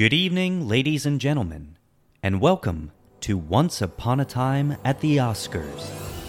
Good evening, ladies and gentlemen, and welcome to Once Upon a Time at the Oscars.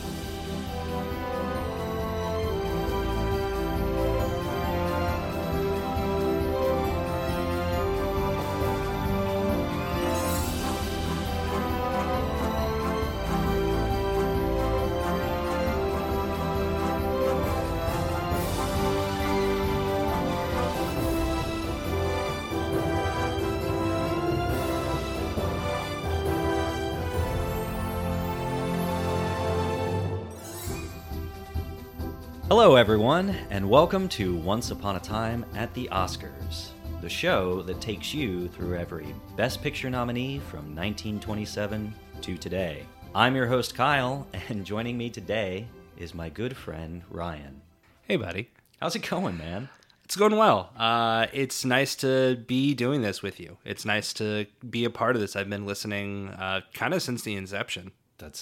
Hello, everyone, and welcome to Once Upon a Time at the Oscars, the show that takes you through every Best Picture nominee from 1927 to today. I'm your host, Kyle, and joining me today is my good friend, Ryan. Hey, buddy. How's it going, man? It's going well. It's nice to be doing this with you. It's nice to be a part of this. I've been listening kind of since the inception.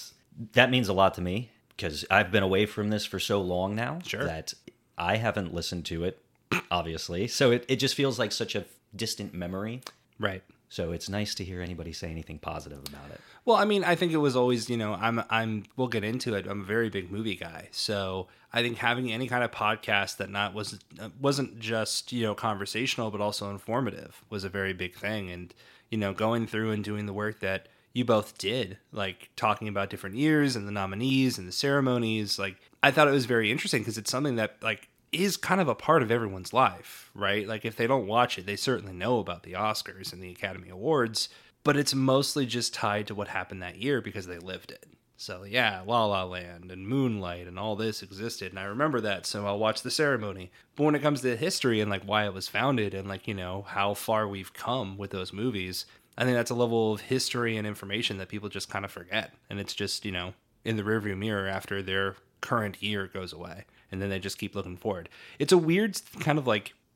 That means a lot to me, because I've been away from this for so long now Sure. that I haven't listened to it, obviously. So it just feels like such a distant memory. Right. So it's nice to hear anybody say anything positive about it. Well, I mean, I think it was always, we'll get into it. I'm a very big movie guy. So I think having any kind of podcast that wasn't just, conversational, but also informative was a very big thing. And, going through and doing the work that you both did, like talking about different years and the nominees and the ceremonies, like I thought it was very interesting because it's something that is kind of a part of everyone's life, right? Like if they don't watch it, they certainly know about the Oscars and the Academy Awards, but it's mostly just tied to what happened that year because they lived it. So yeah, La La Land and Moonlight and all this existed, and I remember that, so I'll watch the ceremony. But when it comes to history and why it was founded and how far we've come with those movies, I think that's a level of history and information that people just kind of forget. And it's just, in the rearview mirror after their current year goes away. And then they just keep looking forward. It's a weird kind of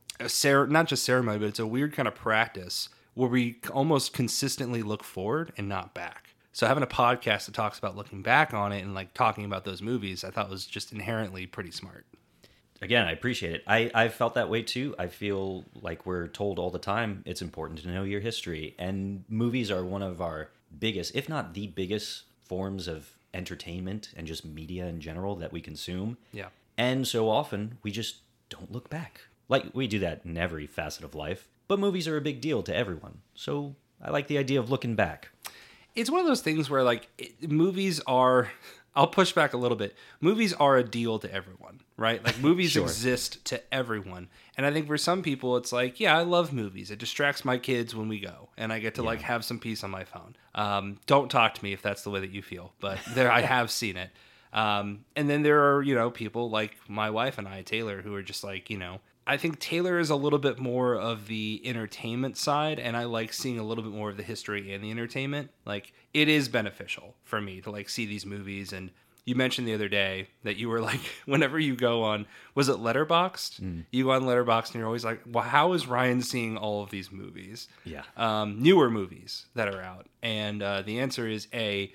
not just ceremony, but it's a weird kind of practice where we almost consistently look forward and not back. So having a podcast that talks about looking back on it and talking about those movies, I thought was just inherently pretty smart. Again, I appreciate it. I've felt that way too. I feel like we're told all the time it's important to know your history. And movies are one of our biggest, if not the biggest, forms of entertainment and just media in general that we consume. Yeah. And so often we just don't look back. We do that in every facet of life. But movies are a big deal to everyone. So I like the idea of looking back. It's one of those things where movies are... I'll push back a little bit. Movies are a deal to everyone, right? Movies Sure. exist to everyone. And I think for some people, it's yeah, I love movies. It distracts my kids when we go. And I get to have some peace on my phone. Don't talk to me if that's the way that you feel. But I have seen it. And then there are, people like my wife and I, Taylor, who are just I think Taylor is a little bit more of the entertainment side, and I like seeing a little bit more of the history and the entertainment. It is beneficial for me to see these movies. And you mentioned the other day that you were whenever you go on, was it Letterboxd? You go on Letterboxd and you're always well, how is Ryan seeing all of these movies? Yeah. Newer movies that are out. And the answer is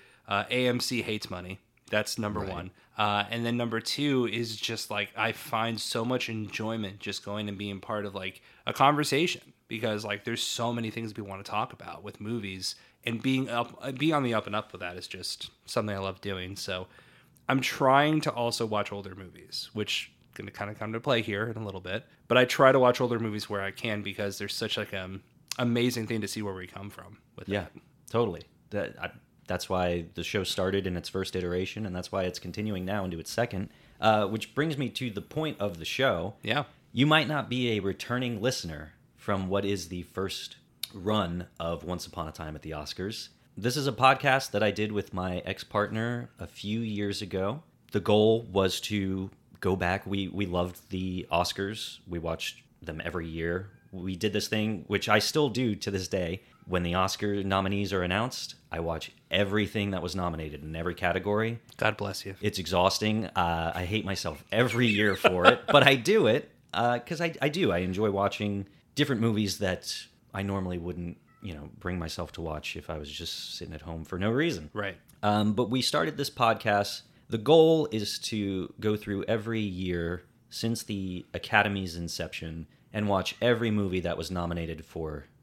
AMC hates money. That's number one. And then number two is just I find so much enjoyment just going and being part of a conversation because there's so many things we want to talk about with movies, and being on the up and up with that is just something I love doing. So I'm trying to also watch older movies, which going to kind of come to play here in a little bit. But I try to watch older movies where I can because there's such amazing thing to see where we come from with that. Yeah, totally. That's why the show started in its first iteration, and that's why it's continuing now into its second, which brings me to the point of the show. Yeah. You might not be a returning listener from what is the first run of Once Upon a Time at the Oscars. This is a podcast that I did with my ex-partner a few years ago. The goal was to go back. We loved the Oscars. We watched them every year. We did this thing, which I still do to this day. When the Oscar nominees are announced, I watch everything that was nominated in every category. God bless you. It's exhausting. I hate myself every year for it, but I do it because I do. I enjoy watching different movies that I normally wouldn't, bring myself to watch if I was just sitting at home for no reason. Right. But we started this podcast. The goal is to go through every year since the Academy's inception and watch every movie that was nominated for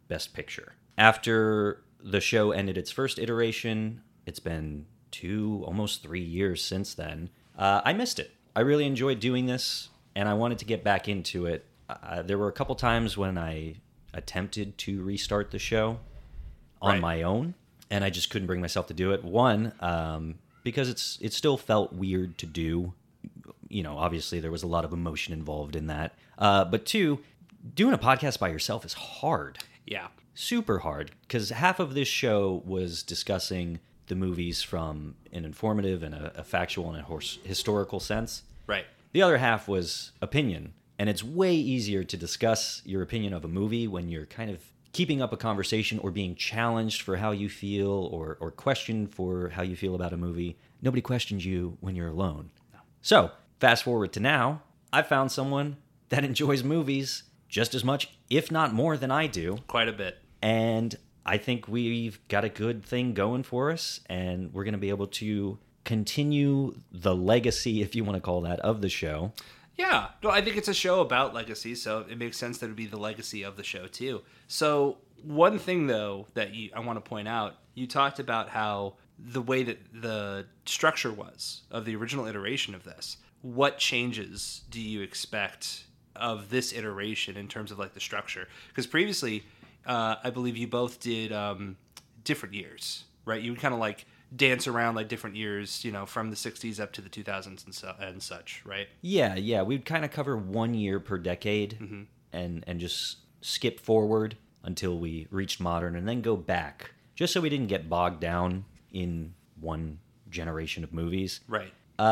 Best Picture. After the show ended its first iteration, it's been 2, almost 3 years since then, I missed it. I really enjoyed doing this, and I wanted to get back into it. There were a couple times when I attempted to restart the show on my own, and I just couldn't bring myself to do it. One, because it still felt weird to do. You know, obviously there was a lot of emotion involved in that. But two, doing a podcast by yourself is hard. Yeah. Super hard, because half of this show was discussing the movies from an informative and a factual and a historical sense. Right. The other half was opinion. And it's way easier to discuss your opinion of a movie when you're kind of keeping up a conversation or being challenged for how you feel or questioned for how you feel about a movie. Nobody questions you when you're alone. No. So, fast forward to now, I found someone that enjoys movies just as much, if not more, than I do. Quite a bit. And I think we've got a good thing going for us, and we're going to be able to continue the legacy, if you want to call that, of the show. Yeah, no, I think it's a show about legacy, so it makes sense that it would be the legacy of the show too. So one thing though that I want to point out, you talked about how the way that the structure was of the original iteration of this. What changes do you expect of this iteration in terms of like the structure? Because previously, I believe you both did different years, right? You would kind of like dance around like different years, you know, from the 60s up to the 2000s and such, right? Yeah. We'd kind of cover 1 year per decade and just skip forward until we reached modern and then go back, just so we didn't get bogged down in one generation of movies. Right.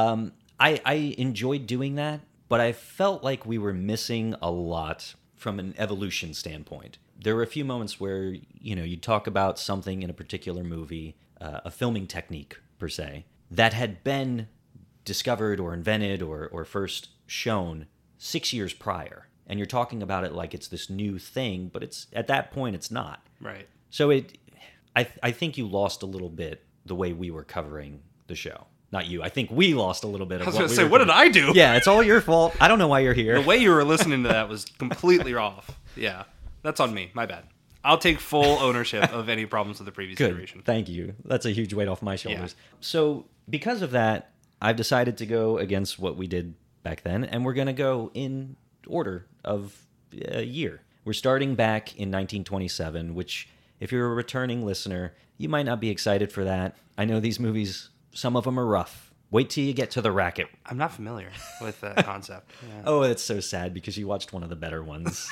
I enjoyed doing that, but I felt like we were missing a lot from an evolution standpoint. There were a few moments where, you know, you'd talk about something in a particular movie, a filming technique, per se, that had been discovered or invented or first shown 6 years prior. And you're talking about it like it's this new thing, but it's at that point, it's not. Right. So I think you lost a little bit the way we were covering the show. Not you. I think we lost a little bit of I was what going we to say, were what did I do? Yeah, it's all your fault. I don't know why you're here. The way you were listening to that was completely off. Yeah, that's on me. My bad. I'll take full ownership of any problems with the previous Good. iteration. Thank you. That's a huge weight off my shoulders. Yeah. So because of that, I've decided to go against what we did back then, and we're going to go in order of year. We're starting back in 1927, which, if you're a returning listener, you might not be excited for that. I know these movies, some of them are rough. Wait till you get to The Racket. I'm not familiar with that concept. Yeah. Oh, it's so sad because you watched one of the better ones.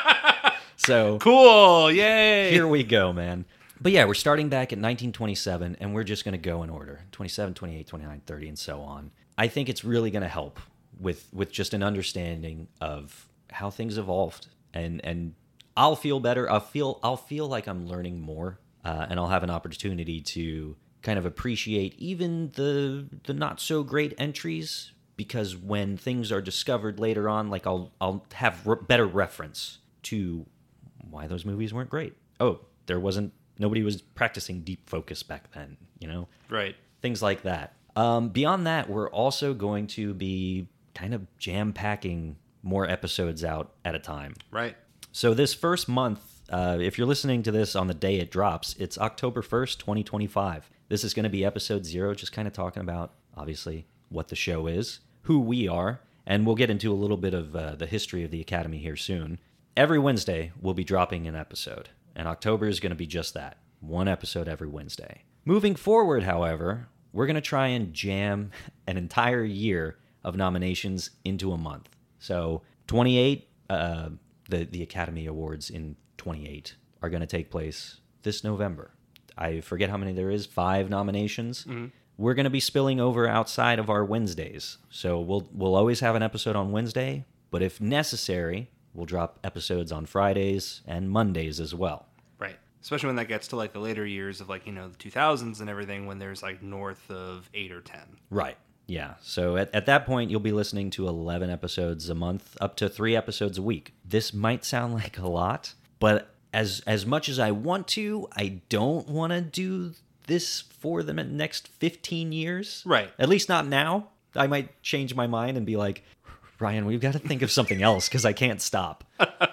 So cool. Yay. Here we go, man. But yeah, we're starting back at 1927, and we're just going to go in order. 27, 28, 29, 30, and so on. I think it's really going to help with just an understanding of how things evolved. And I'll feel better. I'll feel like I'm learning more, and I'll have an opportunity to kind of appreciate even the not so great entries, because when things are discovered later on, like I'll have better reference to why those movies weren't great. Oh, nobody was practicing deep focus back then, you know? Right. Things like that. Beyond that, we're also going to be kind of jam-packing more episodes out at a time. Right. So this first month, if you're listening to this on the day it drops, it's October 1st, 2025. This is going to be episode 0, just kind of talking about, obviously, what the show is, who we are, and we'll get into a little bit of the history of the Academy here soon. Every Wednesday, we'll be dropping an episode, and October is going to be just that, one episode every Wednesday. Moving forward, however, we're going to try and jam an entire year of nominations into a month. So 28, the Academy Awards in 28 are going to take place this November. I forget how many there is, 5 nominations. Mm-hmm. We're going to be spilling over outside of our Wednesdays. So we'll always have an episode on Wednesday, but if necessary, we'll drop episodes on Fridays and Mondays as well. Right. Especially when that gets to like the later years of like, you know, the 2000s and everything, when there's like north of 8 or 10. Right. Yeah. So at that point, you'll be listening to 11 episodes a month, up to 3 episodes a week. This might sound like a lot, but as much as I want to, I don't want to do this for the next 15 years. Right. At least not now. I might change my mind and be like, Ryan, we've got to think of something else because I can't stop.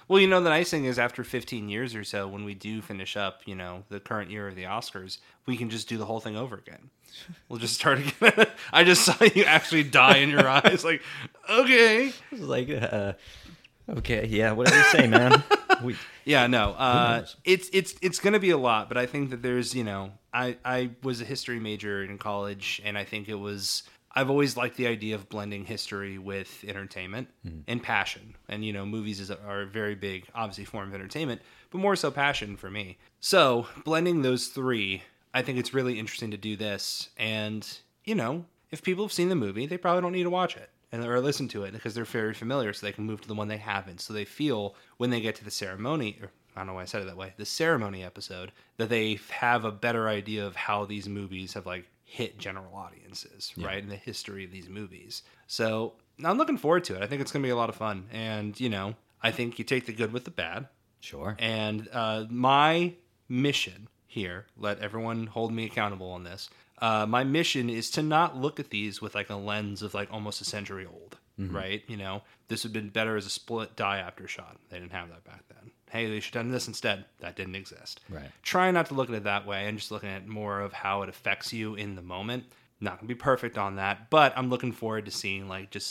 Well, the nice thing is after 15 years or so, when we do finish up, the current year of the Oscars, we can just do the whole thing over again. We'll just start again. I just saw you actually die in your eyes. Like, okay. It's like, okay, yeah, whatever you say, man. Yeah, no. It's going to be a lot, but I think that there's, I was a history major in college, and I think I've always liked the idea of blending history with entertainment and passion. And, movies are a very big, obviously, form of entertainment, but more so passion for me. So blending those three, I think it's really interesting to do this. And, if people have seen the movie, they probably don't need to watch it or listen to it because they're very familiar, so they can move to the one they haven't. So they feel when they get to the ceremony, or I don't know why I said it that way, the ceremony episode, that they have a better idea of how these movies have hit general audiences, right? In the history of these movies. So I'm looking forward to it. I think it's going to be a lot of fun. And, I think you take the good with the bad. Sure. And my mission here, let everyone hold me accountable on this. My mission is to not look at these with a lens of almost a century old, right? This would have been better as a split diopter shot. They didn't have that back then. Hey, they should have done this instead. That didn't exist. Right. Try not to look at it that way and just looking at more of how it affects you in the moment. Not going to be perfect on that, but I'm looking forward to seeing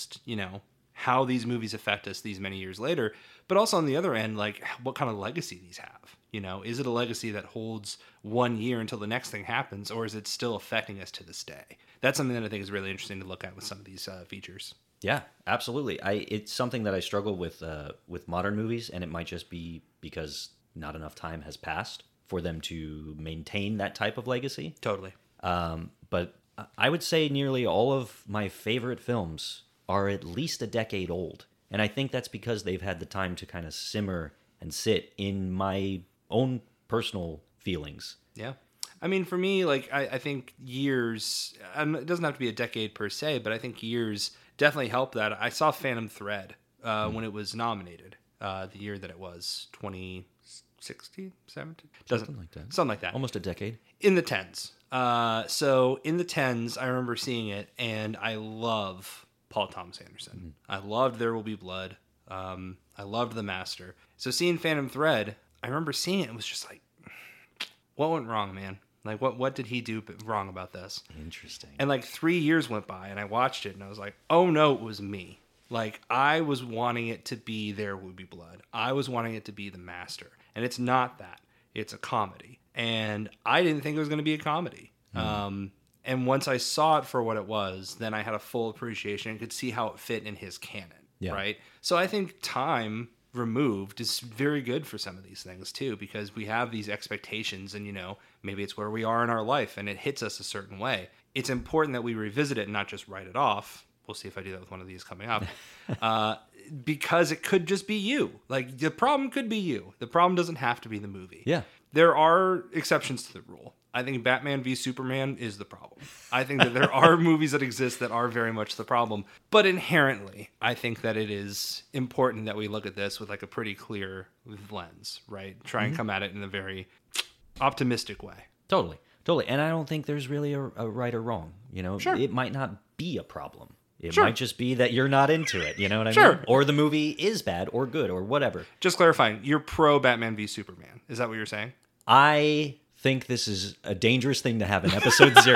how these movies affect us these many years later. But also on the other end, what kind of legacy these have. Is it a legacy that holds 1 year until the next thing happens, or is it still affecting us to this day? That's something that I think is really interesting to look at with some of these features. Yeah, absolutely. It's something that I struggle with modern movies, and it might just be because not enough time has passed for them to maintain that type of legacy. Totally. But I would say nearly all of my favorite films are at least a decade old. And I think that's because they've had the time to kind of simmer and sit in my own personal feelings. Yeah. I mean, for me, I think years, it doesn't have to be a decade per se, but I think years definitely help that. I saw Phantom Thread when it was nominated, the year that it was, 2016, 17? Something like that. Something like that. Almost a decade. In the tens. So in the tens, I remember seeing it, and I love Paul Thomas Anderson. I loved There Will Be Blood. I loved The Master. So seeing Phantom Thread, I remember seeing it and was just like, what went wrong, man? What did he do wrong about this? Interesting. And 3 years went by, and I watched it, and I was like, oh no, it was me. I was wanting it to be There Will Be Blood. I was wanting it to be The Master. And it's not that. It's a comedy. And I didn't think it was going to be a comedy. And once I saw it for what it was, then I had a full appreciation and could see how it fit in his canon, right? So I think time removed is very good for some of these things too, because we have these expectations and, maybe it's where we are in our life and it hits us a certain way. It's important that we revisit it and not just write it off. We'll see if I do that with one of these coming up. Because it could just be you. The problem could be you. The problem doesn't have to be the movie. Yeah. There are exceptions to the rule. I think Batman v Superman is the problem. I think that there are movies that exist that are very much the problem. But inherently, I think that it is important that we look at this with a pretty clear lens, right? Try and come at it in a very optimistic way. Totally. And I don't think there's really a right or wrong. Sure. It might not be a problem. It Sure. might just be that you're not into it. You know what I Sure. mean? Or the movie is bad or good or whatever. Just clarifying, you're pro Batman v Superman. Is that what you're saying? I think this is a dangerous thing to have in episode 0.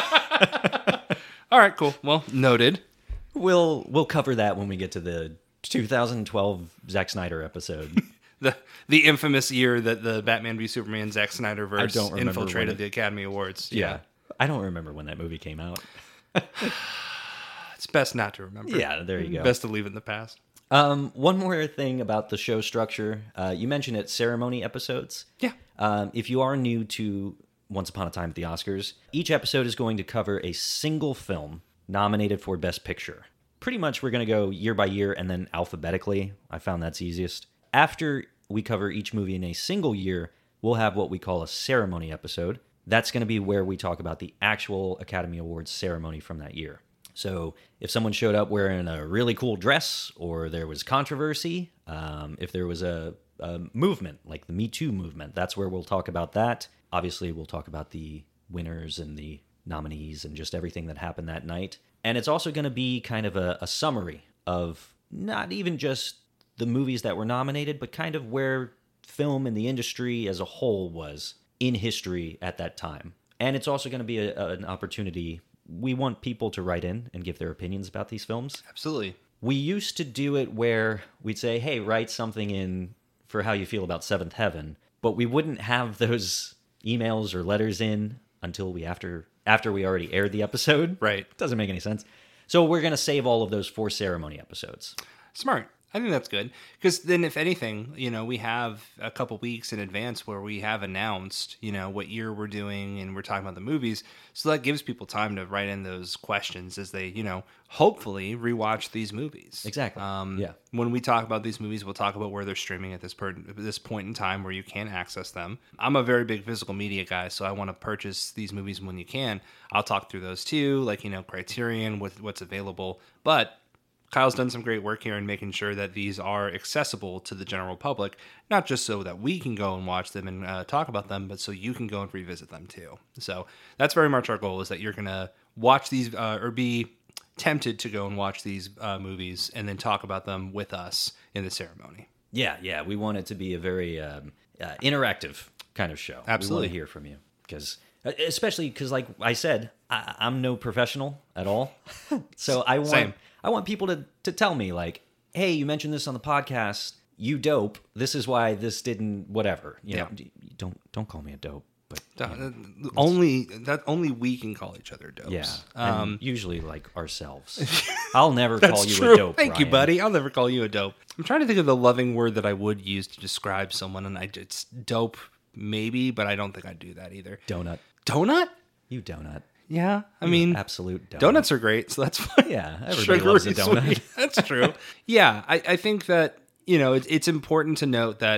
All right, cool. Well, noted. We'll cover that when we get to the 2012 Zack Snyder episode. The infamous year that the Batman v Superman Zack Snyder I verse don't remember infiltrated the Academy Awards. Yeah. I don't remember when that movie came out. It's best not to remember. Yeah, there you go. Best to leave it in the past. One more thing about the show structure. You mentioned it, ceremony episodes. Yeah. If you are new to Once Upon a Time at the Oscars, each episode is going to cover a single film nominated for Best Picture. Pretty much we're going to go year by year and then alphabetically. I found that's easiest. After we cover each movie in a single year, we'll have what we call a ceremony episode. That's going to be where we talk about the actual Academy Awards ceremony from that year. So if someone showed up wearing a really cool dress, or there was controversy, if there was a movement, like the Me Too movement, that's where we'll talk about that. Obviously, we'll talk about the winners and the nominees and just everything that happened that night. And it's also going to be kind of a summary of not even just the movies that were nominated, but kind of where film and the industry as a whole was in history at that time. And it's also going to be an opportunity. We want people to write in and give their opinions about these films. Absolutely. We used to do it where we'd say, hey, write something in for how you feel about Seventh Heaven, but we wouldn't have those emails or letters in until after we already aired the episode. Right. Doesn't make any sense. So we're going to save all of those for ceremony episodes. Smart. I think that's good. Because then, if anything, we have a couple weeks in advance where we have announced, what year we're doing and we're talking about the movies. So that gives people time to write in those questions as they, hopefully rewatch these movies. Exactly. Yeah. When we talk about these movies, we'll talk about where they're streaming at this point in time where you can access them. I'm a very big physical media guy, so I want to purchase these movies when you can. I'll talk through those too, like, Criterion, what's available. But Kyle's done some great work here in making sure that these are accessible to the general public, not just so that we can go and watch them and talk about them, but so you can go and revisit them too. So that's very much our goal, is that you're going to watch these or be tempted to go and watch these movies and then talk about them with us in the ceremony. Yeah. We want it to be a very interactive kind of show. Absolutely. We want to hear from you. Especially because, like I said, I'm no professional at all. So I want people to tell me, like, hey, you mentioned this on the podcast. You dope. This is why this didn't whatever. You know, don't call me a dope. But only we can call each other dopes. Yeah, and usually like ourselves. I'll never call you true. a dope. Thank you, Ryan. buddy. I'll never call you a dope. I'm trying to think of the loving word that I would use to describe someone, and it's dope, maybe, but I don't think I'd do that either. Donut. Donut? You donut. Yeah, I mean, absolute donut. Donuts are great, so that's fine. Yeah, everybody loves a donut. Sweet. That's true. Yeah, I think that, it's important to note that,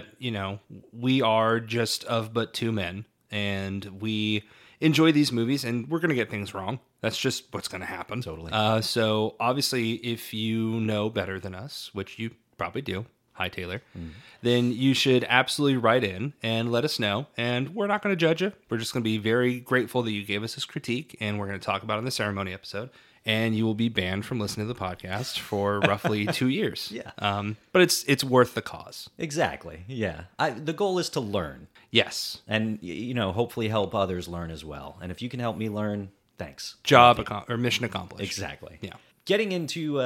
we are just of but two men, and we enjoy these movies, and we're going to get things wrong. That's just what's going to happen. Totally. So obviously, if you know better than us, which you probably do, hi Taylor, then you should absolutely write in and let us know. And we're not going to judge you. We're just going to be very grateful that you gave us this critique, and we're going to talk about it in the ceremony episode. And you will be banned from listening to the podcast for roughly 2 years. Yeah. But it's worth the cause. Exactly. Yeah. The goal is to learn. Yes. And, hopefully help others learn as well. And if you can help me learn, thanks. Or mission accomplished. Exactly. Yeah. Getting into,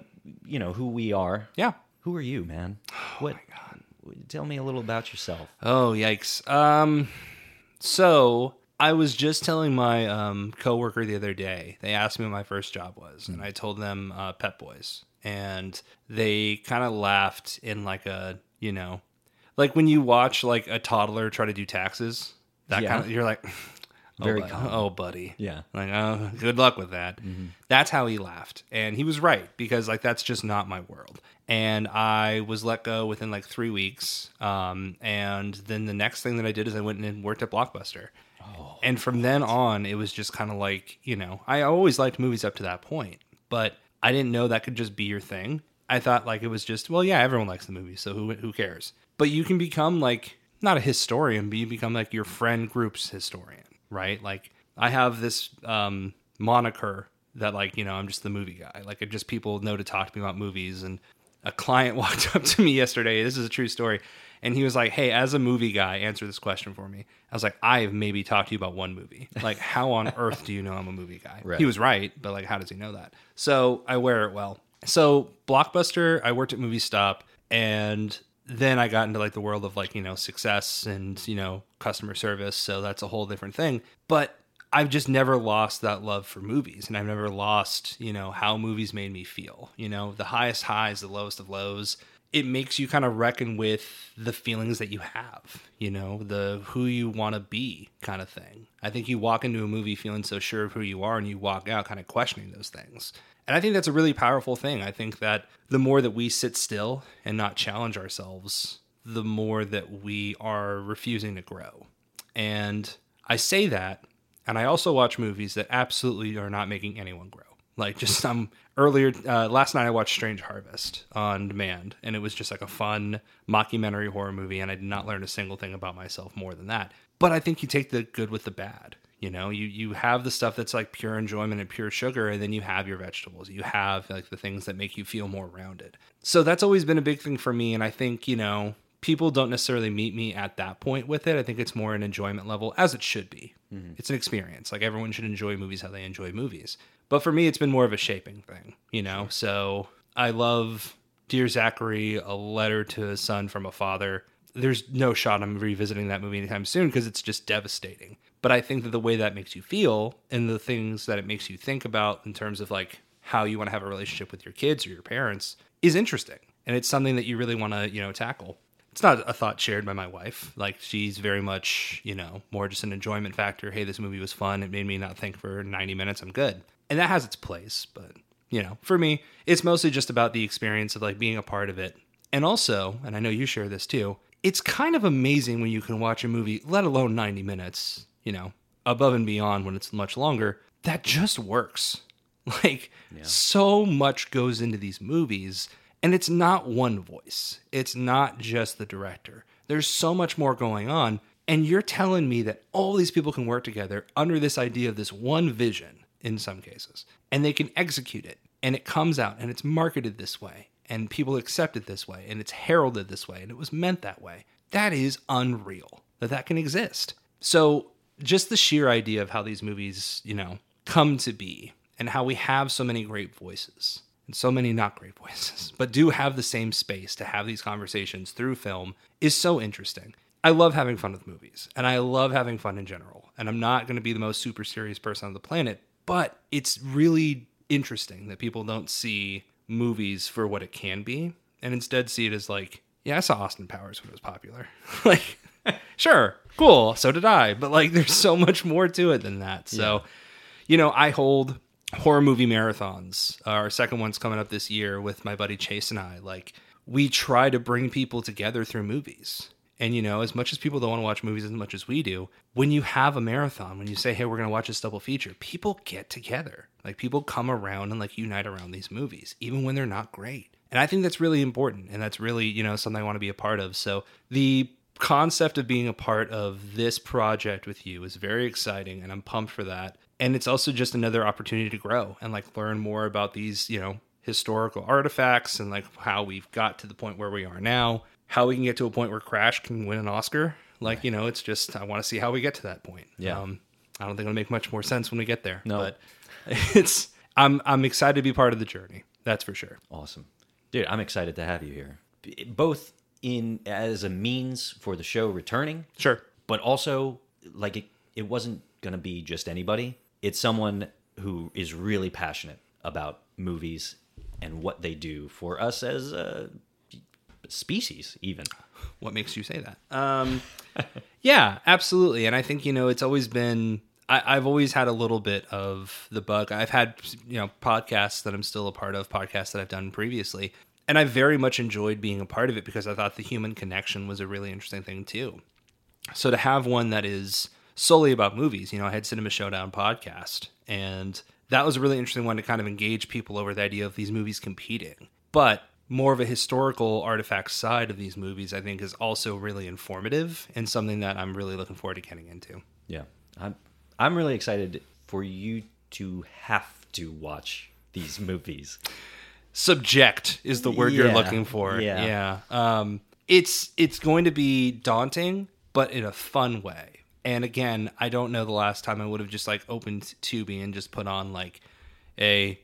who we are. Yeah. Who are you, man? Oh, my God. Tell me a little about yourself. Oh, yikes. So I was just telling my coworker the other day. They asked me what my first job was, and I told them Pep Boys. And they kind of laughed in like a, like when you watch like a toddler try to do taxes, you're like, Very common. Oh, buddy. Yeah. Like, oh, good luck with that. Mm-hmm. That's how he laughed. And he was right, because like that's just not my world. And I was let go within like 3 weeks. And then the next thing that I did is I went and worked at Blockbuster. Oh, and from then on, it was just kind of like, I always liked movies up to that point, but I didn't know that could just be your thing. I thought like it was just, well, yeah, everyone likes the movie, so who cares? But you can become like, not a historian, but you become like your friend group's historian. Right? Like I have this moniker that like, I'm just the movie guy. Like it just people know to talk to me about movies. And a client walked up to me yesterday. This is a true story. And he was like, hey, as a movie guy, answer this question for me. I was like, I have maybe talked to you about one movie. Like how on earth do you know I'm a movie guy? Right. He was right. But like, how does he know that? So I wear it well. So Blockbuster, I worked at Movie Stop, and then I got into like the world of like, success and, customer service. So that's a whole different thing. But I've just never lost that love for movies. And I've never lost, how movies made me feel, the highest highs, the lowest of lows. It makes you kind of reckon with the feelings that you have, the who you want to be kind of thing. I think you walk into a movie feeling so sure of who you are, and you walk out kind of questioning those things. And I think that's a really powerful thing. I think that the more that we sit still and not challenge ourselves, the more that we are refusing to grow. And I say that, and I also watch movies that absolutely are not making anyone grow. Like just last night I watched Strange Harvest on demand, and it was just like a fun mockumentary horror movie, and I did not learn a single thing about myself more than that. But I think you take the good with the bad. You know, you have the stuff that's like pure enjoyment and pure sugar, and then you have your vegetables. You have like the things that make you feel more rounded. So that's always been a big thing for me. And I think, you know, people don't necessarily meet me at that point with it. I think it's more an enjoyment level, as it should be. Mm-hmm. It's an experience. Like everyone should enjoy movies how they enjoy movies. But for me, it's been more of a shaping thing, you know? Sure. So I love Dear Zachary, A Letter to a Son from a Father. There's no shot I'm revisiting that movie anytime soon because it's just devastating. But I think that the way that makes you feel and the things that it makes you think about in terms of like how you want to have a relationship with your kids or your parents is interesting. And it's something that you really want to, you know, tackle. It's not a thought shared by my wife. Like she's very much, you know, more just an enjoyment factor. Hey, this movie was fun. It made me not think for 90 minutes. I'm good. And that has its place. But, you know, for me, it's mostly just about the experience of like being a part of it. And also, and I know you share this too, it's kind of amazing when you can watch a movie, let alone 90 minutes, you know, above and beyond when it's much longer, that just works. Like so much goes into these movies. And it's not one voice. It's not just the director. There's so much more going on. And you're telling me that all these people can work together under this idea of this one vision in some cases. And they can execute it. And it comes out and it's marketed this way. And people accept it this way. And it's heralded this way. And it was meant that way. That is unreal that can exist. So just the sheer idea of how these movies, you know, come to be and how we have so many great voices. And so many not great voices, but do have the same space to have these conversations through film is so interesting. I love having fun with movies, and I love having fun in general. And I'm not going to be the most super serious person on the planet, but it's really interesting that people don't see movies for what it can be, and instead see it as like, yeah, I saw Austin Powers when it was popular. Like, sure, cool, so did I. But like, there's so much more to it than that. So, you know, I hold horror movie marathons. Our second one's coming up this year with my buddy Chase and I. Like, we try to bring people together through movies. And, you know, as much as people don't want to watch movies as much as we do, when you have a marathon, when you say, hey, we're going to watch this double feature, people get together. Like, people come around and, like, unite around these movies, even when they're not great. And I think that's really important. And that's really, you know, something I want to be a part of. So the concept of being a part of this project with you is very exciting. And I'm pumped for that. And it's also just another opportunity to grow and like learn more about these, you know, historical artifacts and like how we've got to the point where we are now, how we can get to a point where Crash can win an Oscar. Like, you know, it's just, I want to see how we get to that point. Yeah. I don't think it'll make much more sense when we get there. No. But I'm excited to be part of the journey. That's for sure. Awesome. Dude, I'm excited to have you here. Both in as a means for the show returning. Sure. But also like it wasn't going to be just anybody. It's someone who is really passionate about movies and what they do for us as a species, even. What makes you say that? Yeah, absolutely. And I think, you know, it's always been, I've always had a little bit of the bug. I've had, you know, podcasts that I'm still a part of, podcasts that I've done previously. And I very much enjoyed being a part of it because I thought the human connection was a really interesting thing too. So to have one that is solely about movies, you know, I had Cinema Showdown podcast, and that was a really interesting one to kind of engage people over the idea of these movies competing. But more of a historical artifact side of these movies, I think, is also really informative and something that I'm really looking forward to getting into. Yeah. I'm really excited for you to have to watch these movies. Subject is the word you're looking for. Yeah. It's going to be daunting, but in a fun way. And again, I don't know the last time I would have just like opened Tubi and just put on like a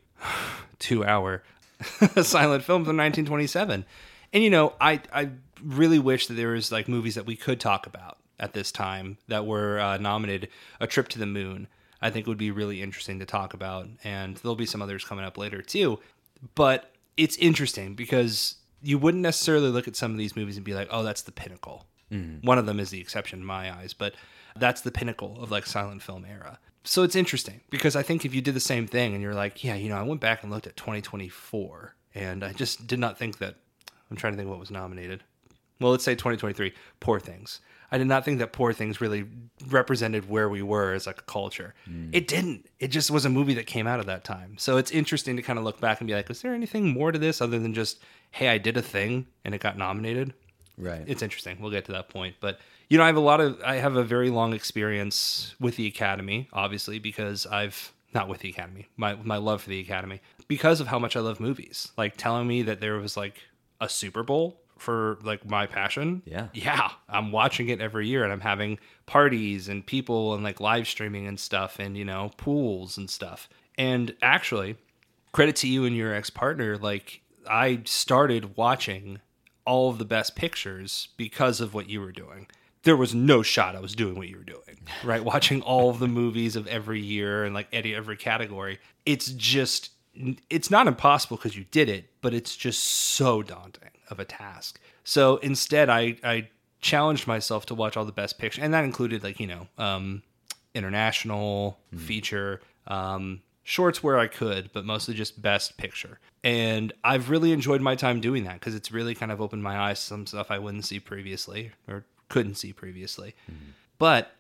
2-hour silent film from 1927. And, you know, I really wish that there was like movies that we could talk about at this time that were nominated. A Trip to the Moon, I think would be really interesting to talk about. And there'll be some others coming up later too. But it's interesting because you wouldn't necessarily look at some of these movies and be like, oh, that's the pinnacle. Mm-hmm. One of them is the exception in my eyes, but that's the pinnacle of like silent film era. So it's interesting because I think if you did the same thing and you're like, yeah, you know, I went back and looked at 2024 and I just did not think that, I'm trying to think what was nominated. Well, let's say 2023, Poor Things. I did not think that Poor Things really represented where we were as like a culture. It didn't. It just was a movie that came out at that time. So it's interesting to kind of look back and be like, was there anything more to this other than just, hey, I did a thing and it got nominated? Right. It's interesting. We'll get to that point. But I have a very long experience with the Academy, obviously, because not with the Academy, my love for the Academy, because of how much I love movies. Like telling me that there was like a Super Bowl for like my passion. Yeah. I'm watching it every year, and I'm having parties and people and like live streaming and stuff, and, pools and stuff. And actually, credit to you and your ex-partner, like I started watching all of the best pictures because of what you were doing. There was no shot I was doing what you were doing, right? Watching all of the movies of every year and like every category. It's not impossible because you did it, but it's just so daunting of a task. So instead, I challenged myself to watch all the best pictures, and that included like, international, feature, shorts where I could, but mostly just best picture. And I've really enjoyed my time doing that because it's really kind of opened my eyes to some stuff I wouldn't see previously or couldn't see previously. But,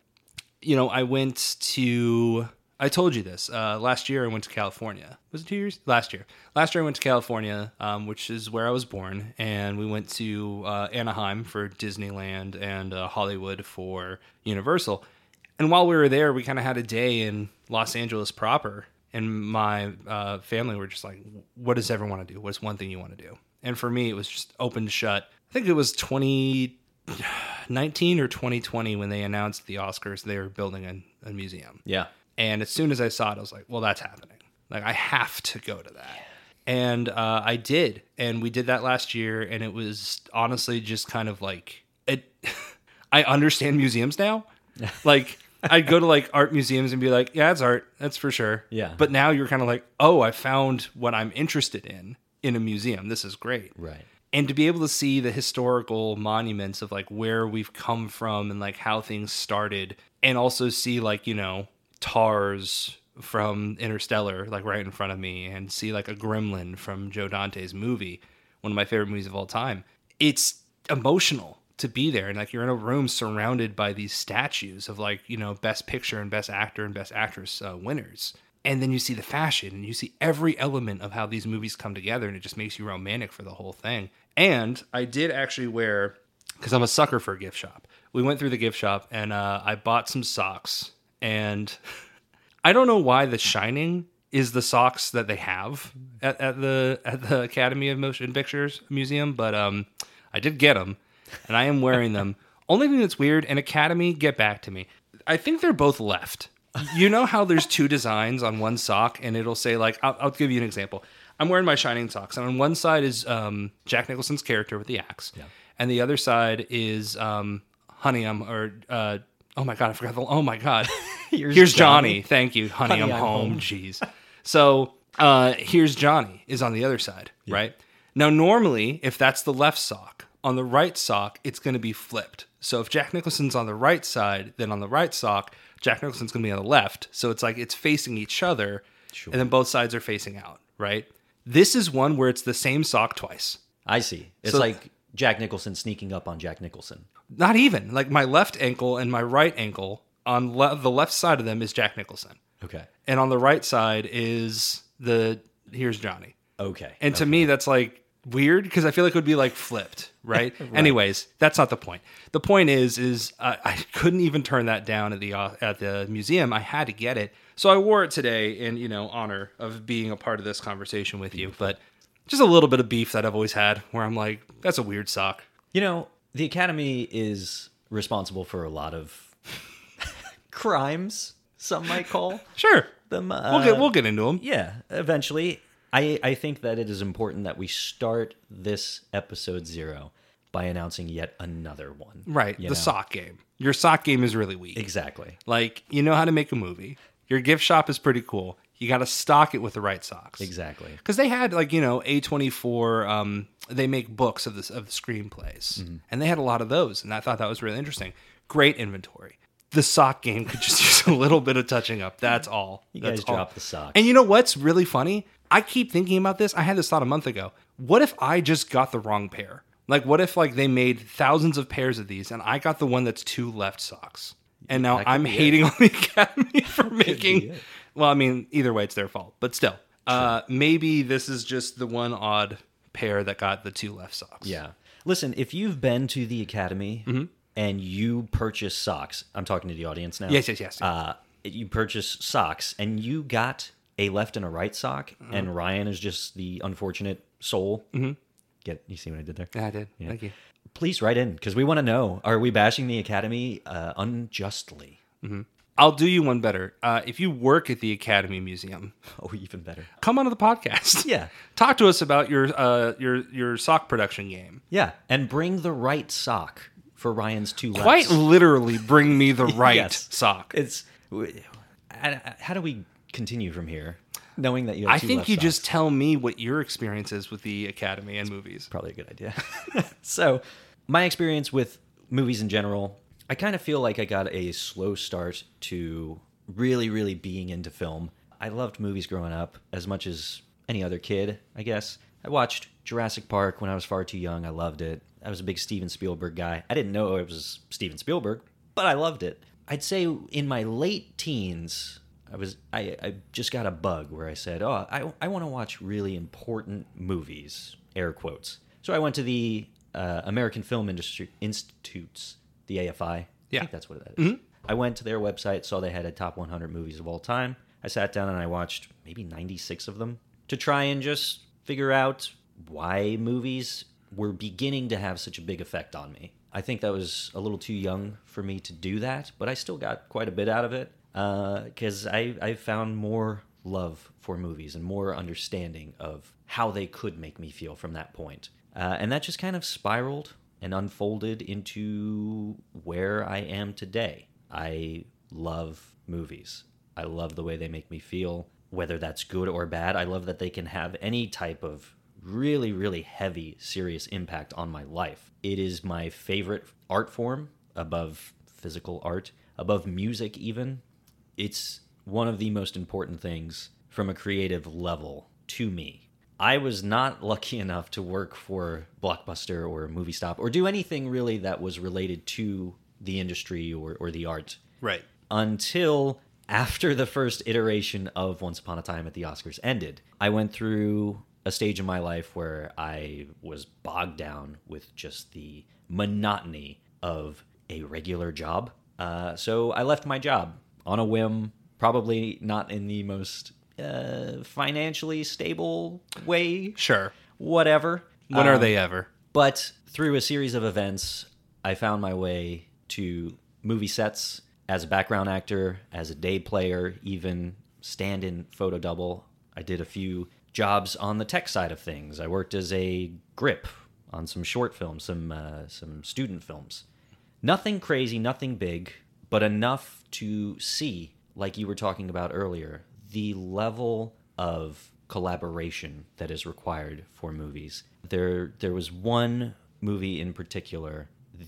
I told you this, last year I went to California. Was it 2 years? Last year I went to California, which is where I was born. And we went to Anaheim for Disneyland and Hollywood for Universal. And while we were there, we kind of had a day in Los Angeles proper. And my family were just like, what does everyone want to do? What's one thing you want to do? And for me, it was just open shut. I think it was 2019 or 2020 when they announced the Oscars, they were building a museum. Yeah. And as soon as I saw it, I was like, well, that's happening. Like, I have to go to that. And I did. And we did that last year. And it was honestly just kind of like, I understand museums now. Like, I'd go to like art museums and be like, yeah, it's art. That's for sure. Yeah. But now you're kind of like, oh, I found what I'm interested in a museum. This is great. Right. And to be able to see the historical monuments of like where we've come from and like how things started, and also see like, TARS from Interstellar, like right in front of me, and see like a gremlin from Joe Dante's movie, one of my favorite movies of all time. It's emotional to be there. And like you're in a room surrounded by these statues of like, best picture and best actor and best actress winners. And then you see the fashion and you see every element of how these movies come together, and it just makes you romantic for the whole thing. And I did actually wear, because I'm a sucker for a gift shop. We went through the gift shop and I bought some socks, and I don't know why The Shining is the socks that they have at the Academy of Motion Pictures Museum, but I did get them. And I am wearing them. Only thing that's weird, and Academy, get back to me. I think they're both left. You know how there's two designs on one sock, and it'll say like, I'll give you an example. I'm wearing my Shining socks, and on one side is Jack Nicholson's character with the axe, and the other side is Honey, oh my god, I forgot oh my god. Here's Johnny. Thank you, Honey, I'm home. Jeez. So Here's Johnny is on the other side, right? Now, normally, if that's the left sock, on the right sock, it's going to be flipped. So if Jack Nicholson's on the right side, then on the right sock, Jack Nicholson's going to be on the left. So it's like it's facing each other, and then both sides are facing out, right? This is one where it's the same sock twice. I see. It's like Jack Nicholson sneaking up on Jack Nicholson. Not even. Like my left ankle and my right ankle, on the left side of them is Jack Nicholson. Okay. And on the right side is Here's Johnny. Okay. And to me, that's like weird because I feel like it would be like flipped, right? Right. Anyways, that's not the point. The point is I couldn't even turn that down at the museum. I had to get it. So I wore it today in, honor of being a part of this conversation with you. But just a little bit of beef that I've always had where I'm like, that's a weird sock. The Academy is responsible for a lot of crimes, some might call. Sure. Them. We'll get into them. Yeah, eventually. I think that it is important that we start this episode 0 by announcing yet another one. Right, the sock game. Your sock game is really weak. Exactly. Like, you know how to make a movie. Your gift shop is pretty cool. You got to stock it with the right socks. Exactly. Because they had, like, A24, they make books of the screenplays. Mm-hmm. And they had a lot of those, and I thought that was really interesting. Great inventory. The sock game could just use a little bit of touching up. That's all. You guys drop the socks. And you know what's really funny? I keep thinking about this. I had this thought a month ago. What if I just got the wrong pair? Like, what if they made thousands of pairs of these, and I got the one that's 2 left socks? And now I'm hating on the Academy for making... Well, I mean, either way, it's their fault. But still, maybe this is just the one odd pair that got the 2 left socks. Yeah. Listen, if you've been to the Academy, and you purchase socks. I'm talking to the audience now. Yes. You purchase socks, and you got a left and a right sock, and Ryan is just the unfortunate soul. Mm-hmm. You see what I did there? Yeah, I did. Yeah. Thank you. Please write in, because we want to know, are we bashing the Academy unjustly? Mm-hmm. I'll do you one better. If you work at the Academy Museum, Oh, even better. come onto the podcast. Yeah. Talk to us about your sock production game. Yeah, and bring the right sock for Ryan's two lefts. Quite literally, bring me the right Yes. sock. How do we continue from here, knowing that you have I two think left you socks? just tell me what your experience is with the Academy and movies. Probably a good idea. So, my experience with movies in general, I kind of feel like I got a slow start to really, really being into film. I loved movies growing up as much as any other kid, I guess. I watched Jurassic Park when I was far too young. I loved it. I was a big Steven Spielberg guy. I didn't know it was Steven Spielberg, but I loved it. I'd say in my late teens, I just got a bug where I said, I want to watch really important movies, air quotes. So I went to the American Film Industry Institutes, the AFI. Yeah. I think that's what that is. Mm-hmm. I went to their website, saw they had a top 100 movies of all time. I sat down and I watched maybe 96 of them to try and just figure out why movies were beginning to have such a big effect on me. I think that was a little too young for me to do that, but I still got quite a bit out of it because I found more love for movies and more understanding of how they could make me feel from that point. And that just kind of spiraled and unfolded into where I am today. I love movies. I love the way they make me feel, whether that's good or bad. I love that they can have any type of really, really heavy, serious impact on my life. It is my favorite art form above physical art, above music even. It's one of the most important things from a creative level to me. I was not lucky enough to work for Blockbuster or Movie Stop or do anything really that was related to the industry or the art. Right. Until after the first iteration of Once Upon a Time at the Oscars ended. I went through a stage in my life where I was bogged down with just the monotony of a regular job. So I left my job on a whim, probably not in the most financially stable way. Sure. Whatever. When are they ever? But through a series of events, I found my way to movie sets as a background actor, as a day player, even stand-in photo double. I did a few jobs on the tech side of things. I worked as a grip on some short films, some student films. Nothing crazy, nothing big, but enough to see, like you were talking about earlier, the level of collaboration that is required for movies. There was one movie in particular,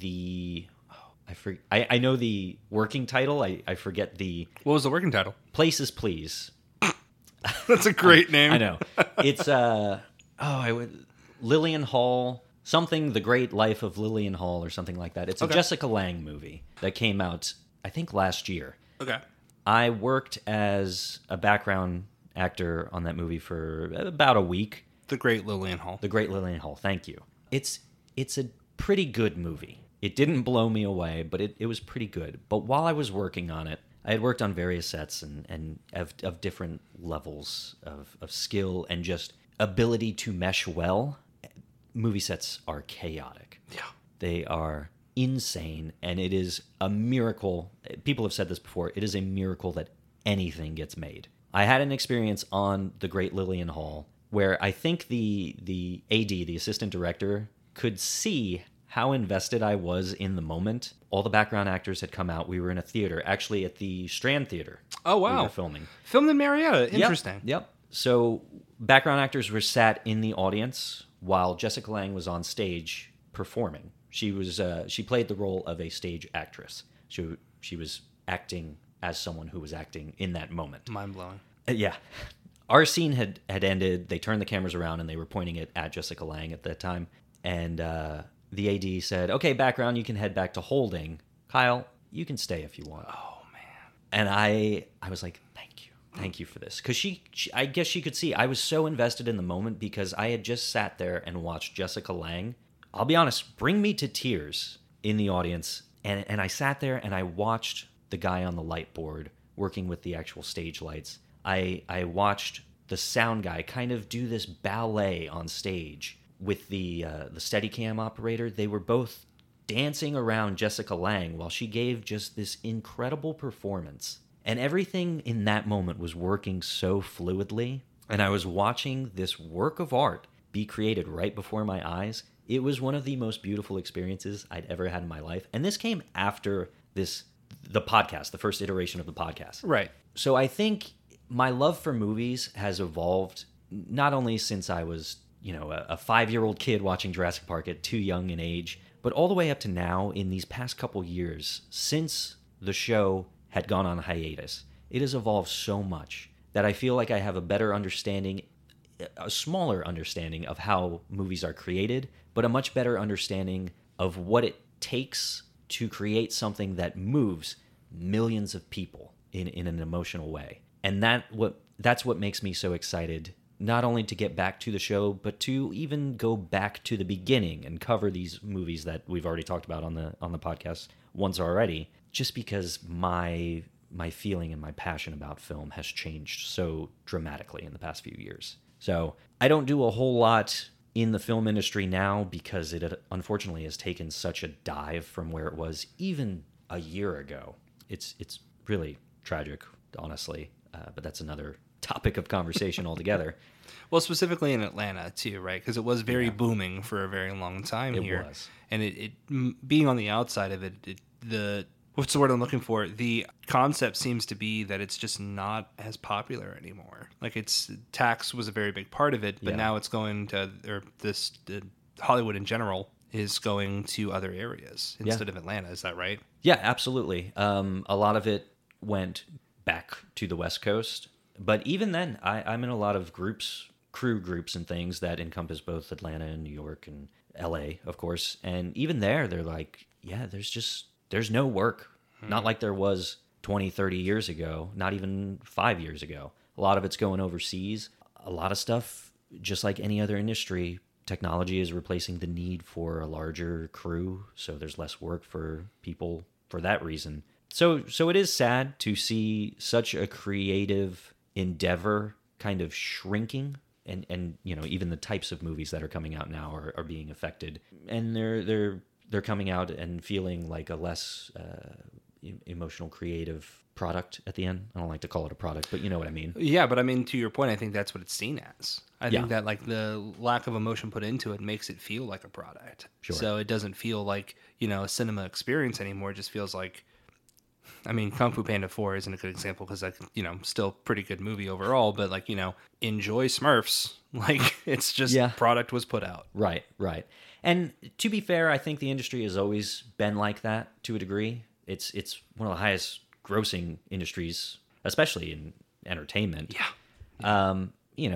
I know the working title. I forget the... What was the working title? Places, Please. That's a great name. I know. It's Lillian Hall, something, The Great Life of Lillian Hall or something like that. It's a Jessica Lange movie that came out, I think, last year. Okay. I worked as a background actor on that movie for about a week. The Great Lillian Hall. The Great Lillian Hall, thank you. It's a pretty good movie. It didn't blow me away, but it was pretty good. But while I was working on it, I had worked on various sets and of different levels of skill and just ability to mesh well. Movie sets are chaotic. Yeah. They are insane, and it is a miracle. People have said this before. It is a miracle that anything gets made. I had an experience on The Great Lillian Hall where I think the AD, the assistant director, could see how invested I was in the moment. All the background actors had come out. We were in a theater, actually at the Strand Theater. Oh, wow. We were filming. Filmed in Marietta. Interesting. Yep. So background actors were sat in the audience while Jessica Lange was on stage performing. She played the role of a stage actress. She was acting as someone who was acting in that moment. Mind-blowing. Yeah. Our scene had ended. They turned the cameras around and they were pointing it at Jessica Lange at that time. And the AD said, "Okay, background, you can head back to holding. Kyle, you can stay if you want." Oh, man. And I was like, thank you for this. Because I guess she could see I was so invested in the moment because I had just sat there and watched Jessica Lange, I'll be honest, bring me to tears in the audience And I sat there and I watched the guy on the light board working with the actual stage lights. I watched the sound guy kind of do this ballet on stage with the Steadicam operator. They were both dancing around Jessica Lange while she gave just this incredible performance. And everything in that moment was working so fluidly. And I was watching this work of art be created right before my eyes. It was one of the most beautiful experiences I'd ever had in my life. And this came after the podcast, the first iteration of the podcast. Right. So I think my love for movies has evolved not only since I was, a 5-year-old kid watching Jurassic Park at too young an age, but all the way up to now in these past couple years since the show had gone on hiatus. It has evolved so much that I feel like I have a better understanding, a smaller understanding of how movies are created, but a much better understanding of what it takes to create something that moves millions of people in an emotional way. And that's what makes me so excited, not only to get back to the show, but to even go back to the beginning and cover these movies that we've already talked about on the podcast once already, just because my feeling and my passion about film has changed so dramatically in the past few years. So I don't do a whole lot in the film industry now because it unfortunately has taken such a dive from where it was even a year ago. It's really tragic, honestly, but that's another topic of conversation altogether. Well, specifically in Atlanta too, right? Because it was very booming for a very long time here. It was. And it being on the outside of it, what's the word I'm looking for? The concept seems to be that it's just not as popular anymore. Like tax was a very big part of it, but now it's going to, Hollywood in general is going to other areas instead of Atlanta. Is that right? Yeah, absolutely. A lot of it went back to the West Coast, but even then, I'm in a lot of crew groups and things that encompass both Atlanta and New York and LA, of course. And even there, they're like, yeah, there's no work. Not like there was 20, 30 years ago, not even 5 years ago. A lot of it's going overseas. A lot of stuff, just like any other industry, technology is replacing the need for a larger crew, so there's less work for people for that reason. So it is sad to see such a creative endeavor kind of shrinking, and even the types of movies that are coming out now are being affected, and they're coming out and feeling like a less emotional, creative product at the end. I don't like to call it a product, but you know what I mean. Yeah, but I mean, to your point, I think that's what it's seen as. I think that like the lack of emotion put into it makes it feel like a product. Sure. So it doesn't feel like, a cinema experience anymore. It just feels like, I mean, Kung Fu Panda 4 isn't a good example because, still pretty good movie overall, but like, enjoy Smurfs. Like, it's just product was put out. Right. And to be fair, I think the industry has always been like that to a degree. It's one of the highest grossing industries, especially in entertainment. Yeah.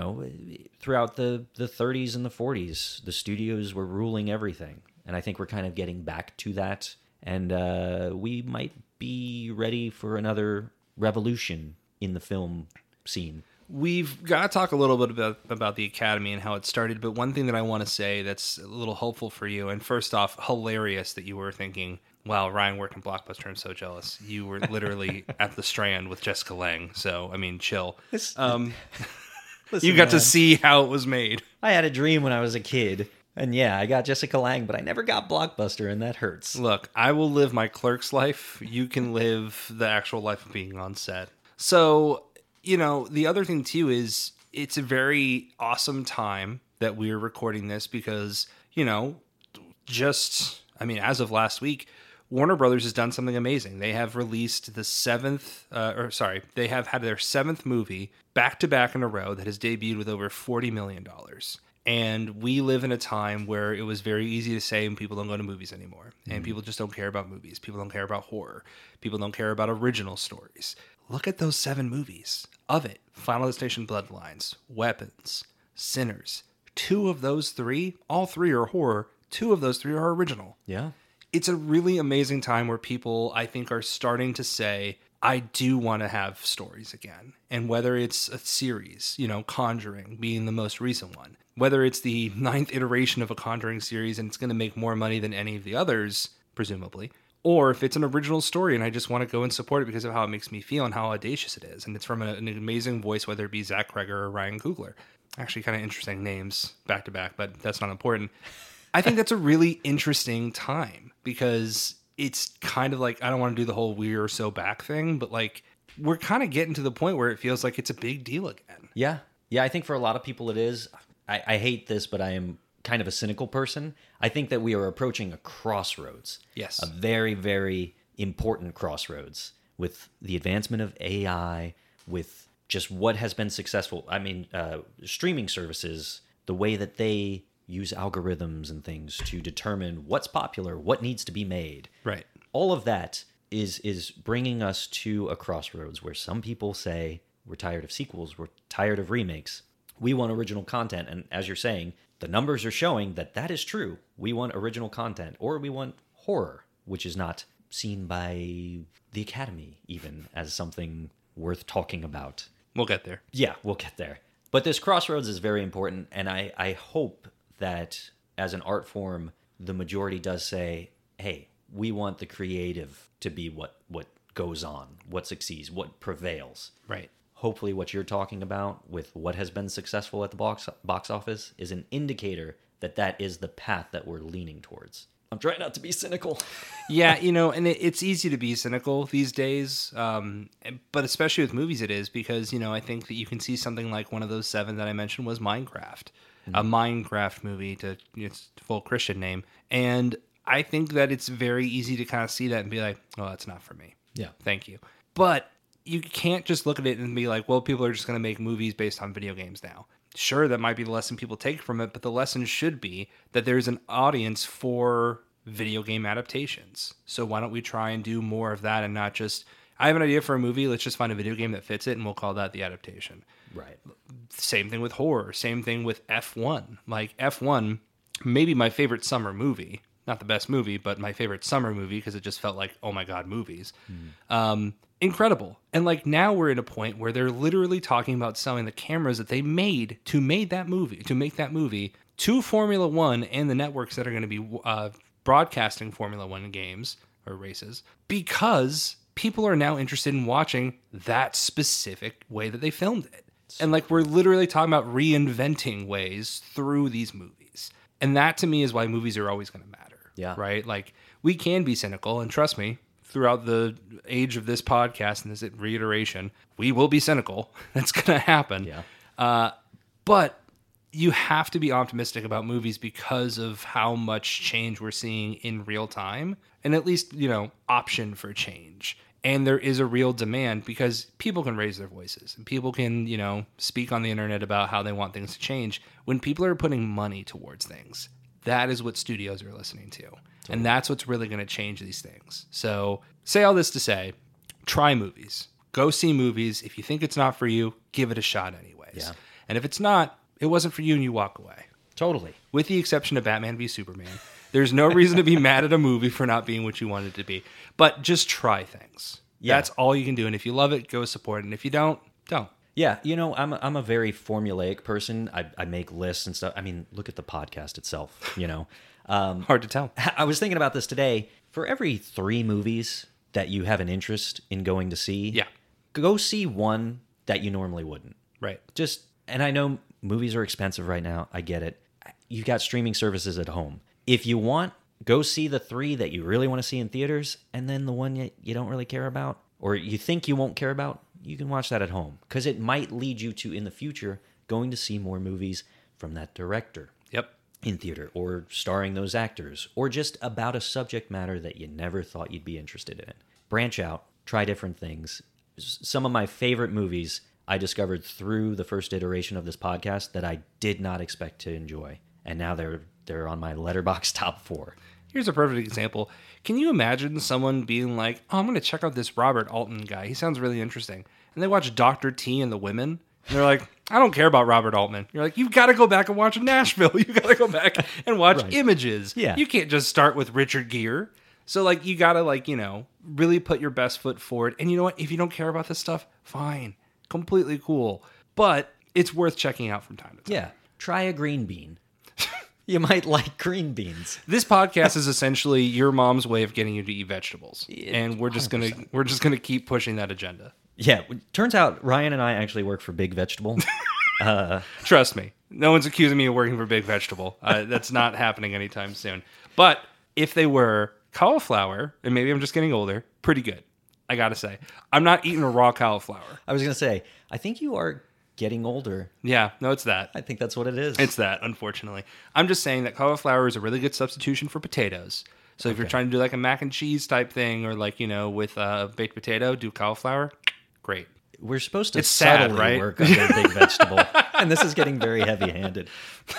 Throughout the 30s and the 40s, the studios were ruling everything. And I think we're kind of getting back to that. And we might be ready for another revolution in the film scene. We've got to talk a little bit about the Academy and how it started, but one thing that I want to say that's a little hopeful for you, and first off, hilarious that you were thinking, wow, Ryan worked in Blockbuster, I'm so jealous. You were literally at the Strand with Jessica Lange, so, I mean, chill. Listen, you got to see how it was made. I had a dream when I was a kid, and I got Jessica Lange, but I never got Blockbuster, and that hurts. Look, I will live my clerk's life. You can live the actual life of being on set. So, the other thing too is it's a very awesome time that we're recording this because, as of last week, Warner Brothers has done something amazing. They have released they have had their 7th movie back to back in a row that has debuted with over $40 million. And we live in a time where it was very easy to say people don't go to movies anymore. And people just don't care about movies. People don't care about horror. People don't care about original stories. Look at those 7 movies of it. Final Destination Bloodlines, Weapons, Sinners. 2 of those 3, all 3 are horror. 2 of those 3 are original. Yeah. It's a really amazing time where people, I think, are starting to say, I do want to have stories again. And whether it's a series, Conjuring being the most recent one, whether it's the 9th iteration of a Conjuring series and it's going to make more money than any of the others, presumably, or if it's an original story and I just want to go and support it because of how it makes me feel and how audacious it is. And it's from an amazing voice, whether it be Zach Kreger or Ryan Coogler. Actually, kind of interesting names back to back, but that's not important. I think that's a really interesting time because it's kind of like, I don't want to do the whole we're so back thing, but like we're kind of getting to the point where it feels like it's a big deal again. Yeah. Yeah, I think for a lot of people it is. I hate this, but I am kind of a cynical person. I think that we are approaching a crossroads. Yes. A very, very important crossroads with the advancement of AI, with just what has been successful. I mean, streaming services, the way that they use algorithms and things to determine what's popular, what needs to be made. Right. All of that is bringing us to a crossroads where some people say, we're tired of sequels, we're tired of remakes, we want original content. And as you're saying, the numbers are showing that that is true. We want original content, or we want horror, which is not seen by the Academy even as something worth talking about. We'll get there. Yeah, we'll get there. But this crossroads is very important, and I hope that as an art form, the majority does say, hey, we want the creative to be what goes on, what succeeds, what prevails. Right. Hopefully what you're talking about with what has been successful at the box office is an indicator that that is the path that we're leaning towards. I'm trying not to be cynical. Yeah, and it's easy to be cynical these days, but especially with movies it is because, I think that you can see something like one of those 7 that I mentioned was Minecraft, a Minecraft movie, its full Christian name, and I think that it's very easy to kind of see that and be like, oh, that's not for me. Yeah. Thank you. But you can't just look at it and be like, well, people are just going to make movies based on video games now. Sure, that might be the lesson people take from it, but the lesson should be that there's an audience for video game adaptations. So why don't we try and do more of that and not just, I have an idea for a movie, let's just find a video game that fits it and we'll call that the adaptation. Right. Same thing with horror. Same thing with F1. Like F1, maybe my favorite summer movie. Not the best movie, but my favorite summer movie because it just felt like, oh my God, movies. Incredible. And like now we're at a point where they're literally talking about selling the cameras that they made to make that movie to Formula One and the networks that are going to be broadcasting Formula One games or races because people are now interested in watching that specific way that they filmed it. And like we're literally talking about reinventing ways through these movies. And that to me is why movies are always going to matter. Yeah. Right? Like we can be cynical, and trust me, throughout the age of this podcast and this reiteration, we will be cynical. That's going to happen. Yeah. But you have to be optimistic about movies because of how much change we're seeing in real time, and at least, option for change. And there is a real demand because people can raise their voices and people can, speak on the internet about how they want things to change. When people are putting money towards things, that is what studios are listening to. Totally. And that's what's really going to change these things. So say all this to say, try movies. Go see movies. If you think it's not for you, give it a shot anyways. Yeah. And if it's not, it wasn't for you and you walk away. Totally. With the exception of Batman v Superman. There's no reason to be mad at a movie for not being what you want it to be. But just try things. Yeah. That's all you can do. And if you love it, go support it. And if you don't, don't. Yeah, I'm a very formulaic person. I make lists and stuff. I mean, look at the podcast itself, Hard to tell. I was thinking about this today. For every 3 movies that you have an interest in going to see, yeah, go see one that you normally wouldn't. Right. And I know movies are expensive right now. I get it. You've got streaming services at home. If you want, go see the 3 that you really want to see in theaters, and then the one you don't really care about, or you think you won't care about, you can watch that at home. Because it might lead you to, in the future, going to see more movies from that director. Yep. In theater, or starring those actors, or just about a subject matter that you never thought you'd be interested in. Branch out, try different things. Some of my favorite movies I discovered through the first iteration of this podcast that I did not expect to enjoy. And now they're on my Letterboxd top 4. Here's a perfect example. Can you imagine someone being like, oh, I'm going to check out this Robert Altman guy. He sounds really interesting. And they watch Dr. T and the Women. And they're like, I don't care about Robert Altman. You're like, you've got to go back and watch Nashville. You've got to go back and watch Right. Images. Yeah. You can't just start with Richard Gere. So, like, you got to, really put your best foot forward. And you know what? If you don't care about this stuff, fine. Completely cool. But it's worth checking out from time to time. Yeah, try a green bean. You might like green beans. This podcast is essentially your mom's way of getting you to eat vegetables, and we're just 100%. gonna keep pushing that agenda. Yeah, turns out Ryan and I actually work for Big Vegetable. Trust me, no one's accusing me of working for Big Vegetable. That's not happening anytime soon. But if they were, cauliflower, and maybe I'm just getting older, pretty good. I gotta say, I'm not eating a raw cauliflower. I was going to say, I think you are getting older. Yeah, no, it's that. I think that's what it is. It's that, unfortunately. I'm just saying that cauliflower is a really good substitution for potatoes. So if you're trying to do like a mac and cheese type thing, or like, with a baked potato, do cauliflower. Great. We're supposed to It's sad, subtly right? work under Big Vegetable, and this is getting very heavy-handed.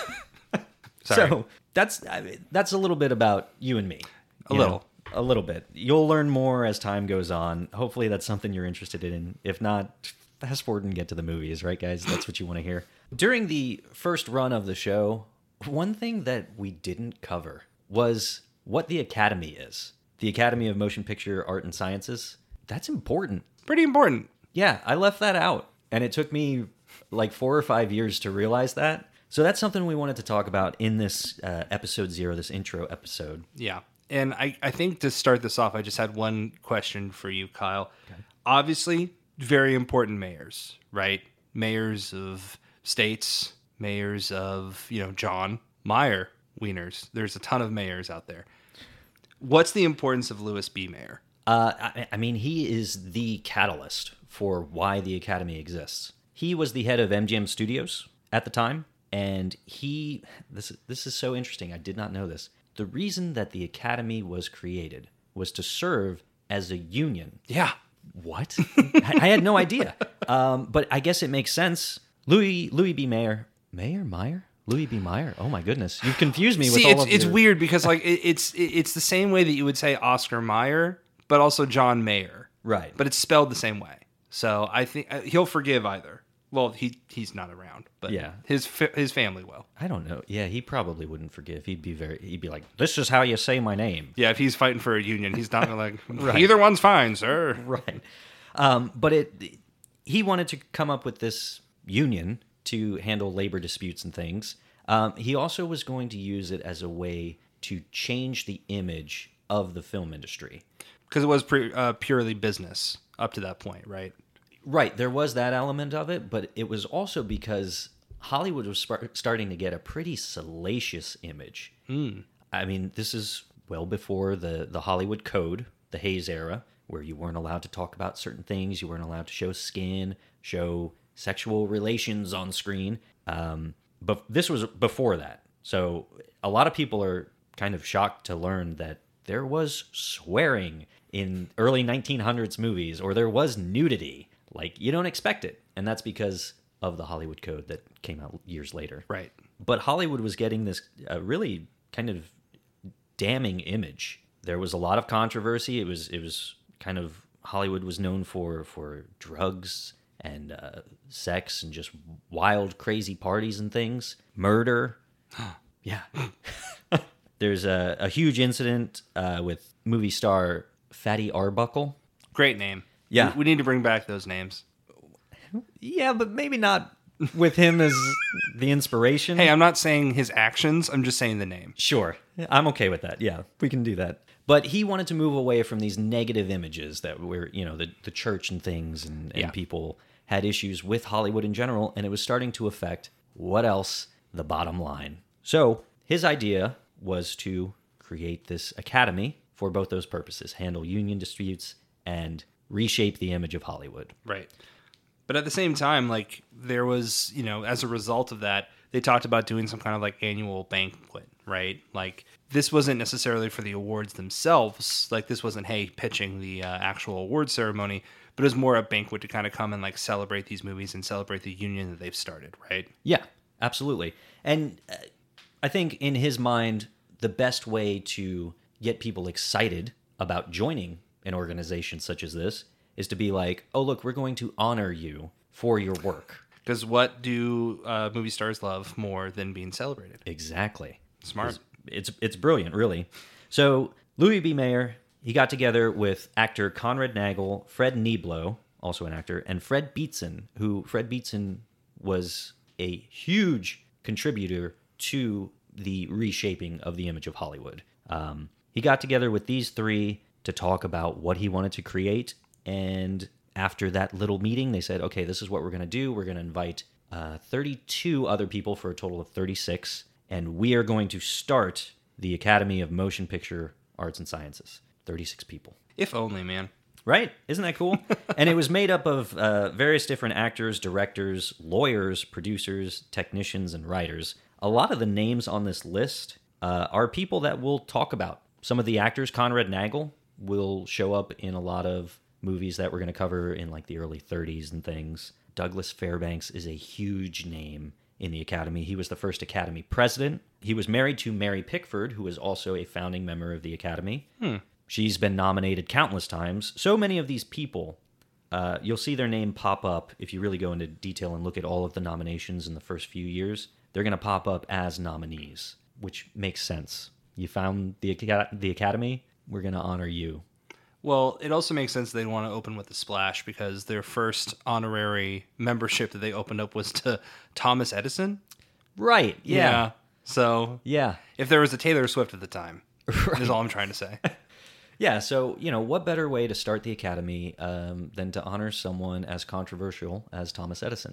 Sorry. So that's a little bit about you and me. A little. A little bit. You'll learn more as time goes on. Hopefully that's something you're interested in. If not, fast forward and get to the movies, right, guys? That's what you want to hear. During the first run of the show, one thing that we didn't cover was what the Academy is. The Academy of Motion Picture Art and Sciences. That's important. Pretty important. Yeah, I left that out. And it took me like 4 or 5 years to realize that. So that's something we wanted to talk about in this episode 0, this intro episode. Yeah. And I think to start this off, I just had one question for you, Kyle. Okay. Obviously, very important mayors, right? Mayors of states, mayors of, John Mayer wieners. There's a ton of mayors out there. What's the importance of Louis B. Mayer? I mean, he is the catalyst for why the Academy exists. He was the head of MGM Studios at the time, and this is so interesting. I did not know this. The reason that the Academy was created was to serve as a union. Yeah. What? I had no idea. But I guess it makes sense. Louis B. Mayer. Meyer? Louis B. Mayer? Oh my goodness. You've confused me with all of it's weird because like it's the same way that you would say Oscar Mayer, but also John Mayer. Right. But it's spelled the same way. So I think he'll forgive either. Well, he's not around, but yeah, his family will. I don't know. Yeah, he probably wouldn't forgive. He'd be like, "This is how you say my name." Yeah, if he's fighting for a union, he's not gonna like right. Either one's fine, sir. Right. But he wanted to come up with this union to handle labor disputes and things. He also was going to use it as a way to change the image of the film industry. Because it was purely business up to that point, right? Right, there was that element of it, but it was also because Hollywood was starting to get a pretty salacious image. I mean, this is well before the Hollywood Code, the Hays era, where you weren't allowed to talk about certain things, you weren't allowed to show skin, show sexual relations on screen. But this was before that. So a lot of people are kind of shocked to learn that there was swearing in early 1900s movies, or there was nudity. Like, you don't expect it. And that's because of the Hollywood Code that came out years later. Right. But Hollywood was getting this really kind of damning image. There was a lot of controversy. It was kind of, Hollywood was known for drugs and sex and just wild, crazy parties and things. Murder. Yeah. There's a huge incident with movie star Fatty Arbuckle. Great name. Yeah. We need to bring back those names. Yeah, but maybe not with him as the inspiration. Hey, I'm not saying his actions. I'm just saying the name. Sure. I'm okay with that. Yeah, we can do that. But he wanted to move away from these negative images that were, the church and things and people had issues with Hollywood in general, and it was starting to affect, what else? The bottom line. So his idea was to create this academy for both those purposes, handle union disputes and reshape the image of Hollywood. Right. But at the same time, like, there was, as a result of that, they talked about doing some kind of like annual banquet, right? Like, this wasn't necessarily for the awards themselves. Like, this wasn't, hey, pitching the actual award ceremony, but it was more a banquet to kind of come and like celebrate these movies and celebrate the union that they've started, right? Yeah, absolutely. And I think in his mind, the best way to get people excited about joining an organization such as this is to be like, oh, look, we're going to honor you for your work. Because what do movie stars love more than being celebrated? Exactly. Smart. It's brilliant, really. So Louis B. Mayer, he got together with actor Conrad Nagel, Fred Nieblo, also an actor, and Fred Beatson, who Fred Beatson was a huge contributor to the reshaping of the image of Hollywood. He got together with these three to talk about what he wanted to create, and after that little meeting, they said, okay, this is what we're going to do. We're going to invite 32 other people for a total of 36, and we are going to start the Academy of Motion Picture Arts and Sciences. 36 people. If only, man. Right? Isn't that cool? And it was made up of various different actors, directors, lawyers, producers, technicians, and writers. A lot of the names on this list are people that we'll talk about. Some of the actors, Conrad Nagel, will show up in a lot of movies that we're going to cover in like the early 30s and things. Douglas Fairbanks is a huge name in the Academy. He was the first Academy president. He was married to Mary Pickford, who was also a founding member of the Academy. She's been nominated countless times. So many of these people, you'll see their name pop up if you really go into detail and look at all of the nominations in the first few years. They're going to pop up as nominees, which makes sense. You found the Academy, we're going to honor you. Well, it also makes sense they'd want to open with a splash because their first honorary membership that they opened up was to Thomas Edison. Right, yeah. So, yeah. If there was a Taylor Swift at the time, is all I'm trying to say. Yeah, so, what better way to start the Academy than to honor someone as controversial as Thomas Edison?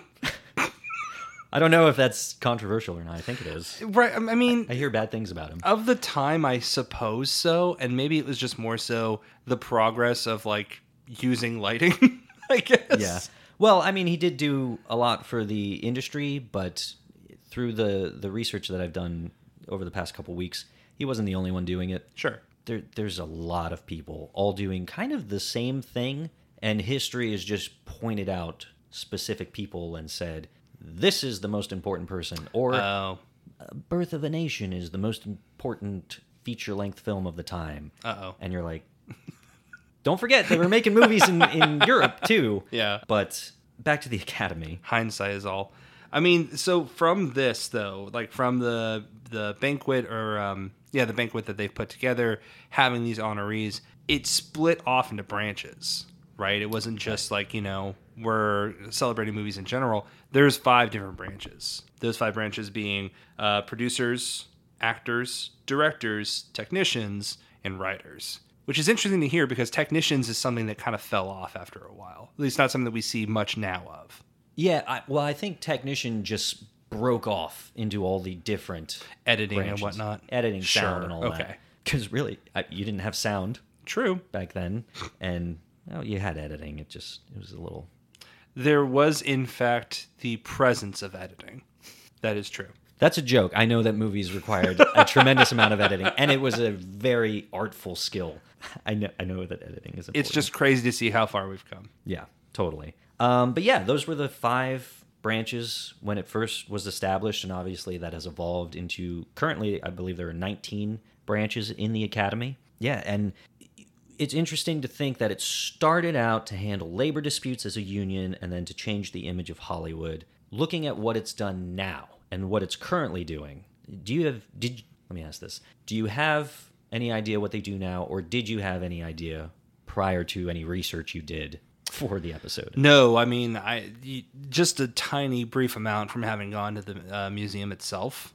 I don't know if that's controversial or not. I think it is. Right. I mean, I hear bad things about him. Of the time, I suppose so. And maybe it was just more so the progress of like using lighting, I guess. Yeah. Well, I mean, he did do a lot for the industry, but through the research that I've done over the past couple weeks, he wasn't the only one doing it. Sure. There's a lot of people all doing kind of the same thing, and history has just pointed out specific people and said, this is the most important person, or Birth of a Nation is the most important feature-length film of the time. And you're like, don't forget, they were making movies in Europe, too. Yeah. But back to the Academy. Hindsight is all. I mean, so from this, though, like from the banquet or, the banquet that they've put together, having these honorees, it split off into branches, right? It wasn't just like, we're celebrating movies in general. There's 5 different branches. Those 5 branches being producers, actors, directors, technicians, and writers. Which is interesting to hear because technicians is something that kind of fell off after a while. At least not something that we see much now of. Yeah, I think technician just broke off into all the different editing branches. And whatnot. Editing, sound, and all that. Okay. Because really, you didn't have sound. True. Back then. And you had editing. It was a little... There was, in fact, the presence of editing. That is true. That's a joke. I know that movies required a tremendous amount of editing, and it was a very artful skill. I know that editing is important. It's just crazy to see how far we've come. Yeah, totally. But yeah, those were the 5 branches when it first was established, and obviously that has evolved into, currently, I believe there are 19 branches in the Academy. Yeah, and it's interesting to think that it started out to handle labor disputes as a union and then to change the image of Hollywood. Looking at what it's done now and what it's currently doing, let me ask this. Do you have any idea what they do now, or did you have any idea prior to any research you did for the episode? No, I mean, just a tiny brief amount from having gone to the museum itself,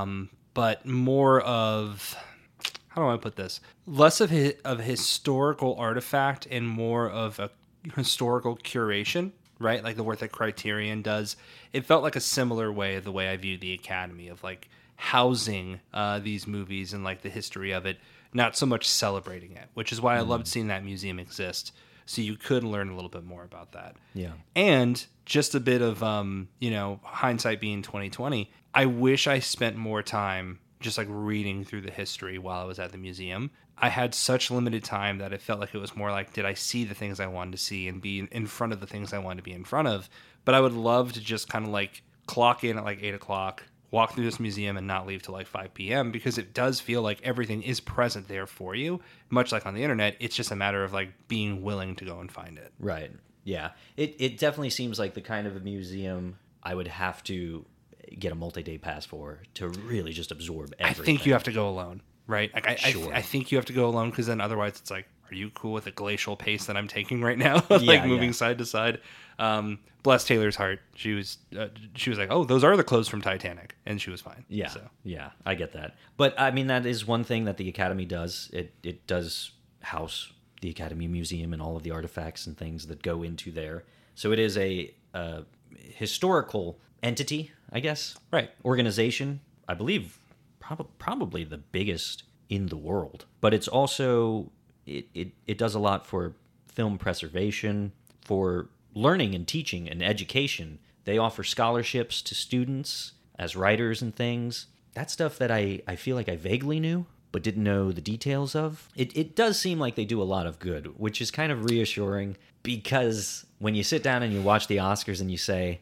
but more of... How do I put this? Less of a historical artifact and more of a historical curation, right? Like the work that Criterion does. It felt like a similar way of the way I view the Academy of like housing these movies and like the history of it, not so much celebrating it, which is why I loved seeing that museum exist. So you could learn a little bit more about that. Yeah. And just a bit of, hindsight being 2020, I wish I spent more time just like reading through the history while I was at the museum. I had such limited time that it felt like it was more like, did I see the things I wanted to see and be in front of the things I wanted to be in front of? But I would love to just kind of like clock in at like 8 o'clock, walk through this museum and not leave till like 5 p.m. because it does feel like everything is present there for you. Much like on the internet, it's just a matter of like being willing to go and find it. Right. Yeah. It definitely seems like the kind of a museum I would have to get a multi-day pass for to really just absorb everything. I think you have to go alone, right? Like Sure. I think you have to go alone because then otherwise it's like, are you cool with the glacial pace that I'm taking right now? Like moving side to side. Bless Taylor's heart. She was like, oh, those are the clothes from Titanic. And she was fine. Yeah. So. Yeah, I get that. But I mean, that is one thing that the Academy does. It does house the Academy Museum and all of the artifacts and things that go into there. So it is a historical entity, I guess. Right. Organization. I believe probably the biggest in the world. But it's also, it does a lot for film preservation, for learning and teaching and education. They offer scholarships to students as writers and things. That's stuff that I feel like I vaguely knew, but didn't know the details of. It does seem like they do a lot of good, which is kind of reassuring, because when you sit down and you watch the Oscars and you say,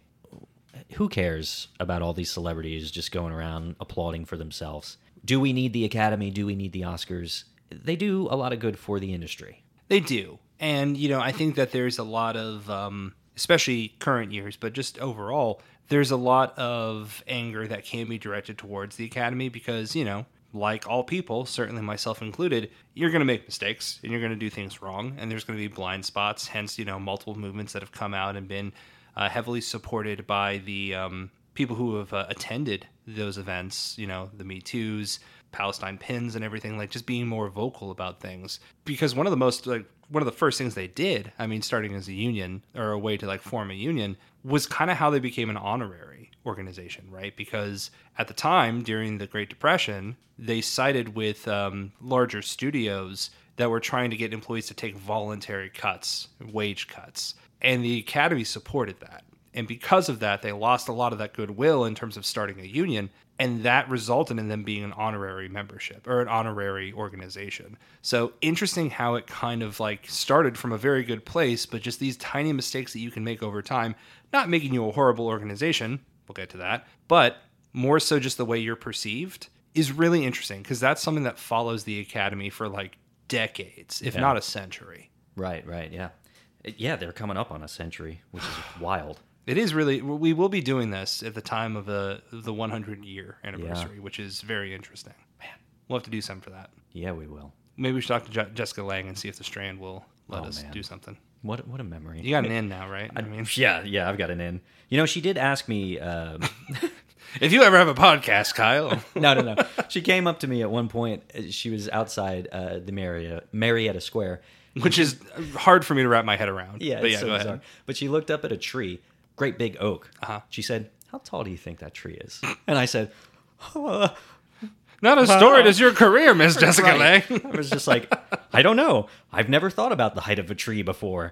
who cares about all these celebrities just going around applauding for themselves? Do we need the Academy? Do we need the Oscars? They do a lot of good for the industry. They do. And, I think that there's a lot of, especially current years, but just overall, there's a lot of anger that can be directed towards the Academy because, like all people, certainly myself included, you're going to make mistakes and you're going to do things wrong. And there's going to be blind spots, hence, multiple movements that have come out and been heavily supported by the people who have attended those events, the Me Too's, Palestine pins and everything, like just being more vocal about things. Because one of the first things they did, starting as a union or a way to form a union, was kind of how they became an honorary organization, right? Because at the time, during the Great Depression, they sided with larger studios that were trying to get employees to take voluntary cuts, wage cuts. And the Academy supported that. And because of that, they lost a lot of that goodwill in terms of starting a union. And that resulted in them being an honorary membership or an honorary organization. So interesting how it kind of started from a very good place, but just these tiny mistakes that you can make over time, not making you a horrible organization. We'll get to that. But more so just the way you're perceived is really interesting because that's something that follows the Academy for decades, if not a century. Right, yeah. Yeah, they're coming up on a century, which is wild. It is really. We will be doing this at the time of the 100-year anniversary, which is very interesting. Man, we'll have to do something for that. Yeah, we will. Maybe we should talk to Jessica Lange and see if the Strand will let us do something. What a memory. You got an in now, right? Yeah, I've got an in. She did ask me... if you ever have a podcast, Kyle. No. She came up to me at one point. She was outside the Marietta Square. Which is hard for me to wrap my head around. Yeah, but it's so go bizarre. ahead. But she looked up at a tree, great big oak. Uh-huh. She said, "How tall do you think that tree is?" And I said, "Not as storied as your career, Miss Jessica Lange." I was just like, I don't know. I've never thought about the height of a tree before.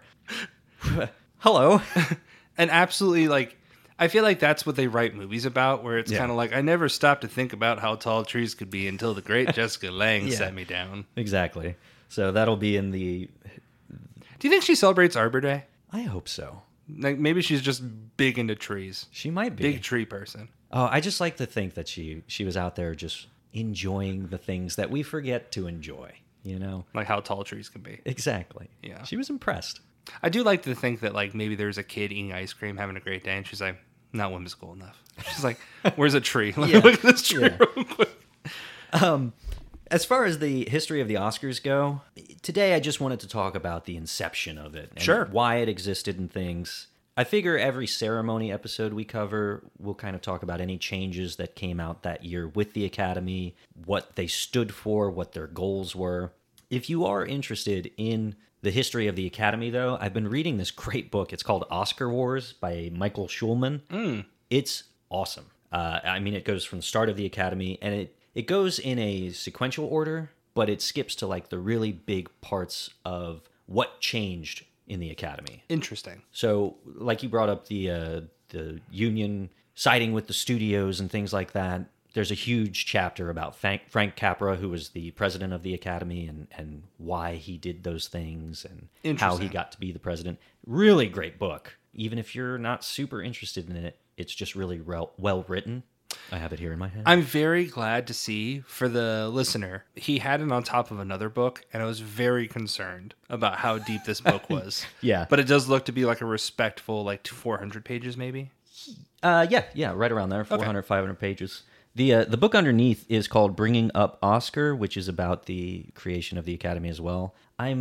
Hello. And absolutely, I feel like that's what they write movies about, where it's kind of I never stopped to think about how tall trees could be until the great Jessica Lange set me down. Exactly. So that'll be in the... Do you think she celebrates Arbor Day? I hope so. Maybe she's just big into trees. She might be. Big tree person. Oh, I just like to think that she was out there just enjoying the things that we forget to enjoy, Like how tall trees can be. Exactly. Yeah. She was impressed. I do like to think that maybe there's a kid eating ice cream, having a great day, and she's like, not whimsical enough. She's like, where's a tree? Look at this tree real quick. As far as the history of the Oscars go, today I just wanted to talk about the inception of it. And why it existed and things. I figure every ceremony episode we cover, we'll kind of talk about any changes that came out that year with the Academy, what they stood for, what their goals were. If you are interested in the history of the Academy, though, I've been reading this great book. It's called Oscar Wars by Michael Schulman. It's awesome. It goes from the start of the Academy, and it goes in a sequential order, but it skips to the really big parts of what changed in the Academy. Interesting. So, you brought up the union siding with the studios and things like that. There's a huge chapter about Frank Capra, who was the president of the Academy, and why he did those things and how he got to be the president. Really great book. Even if you're not super interested in it, it's just really well written. I have it here in my hand. I'm very glad to see, for the listener, he had it on top of another book, and I was very concerned about how deep this book was. Yeah. But it does look to be a respectful, 400 pages maybe? Yeah, right around there, 400, 500 pages. The book underneath is called Bringing Up Oscar, which is about the creation of the Academy as well. I'm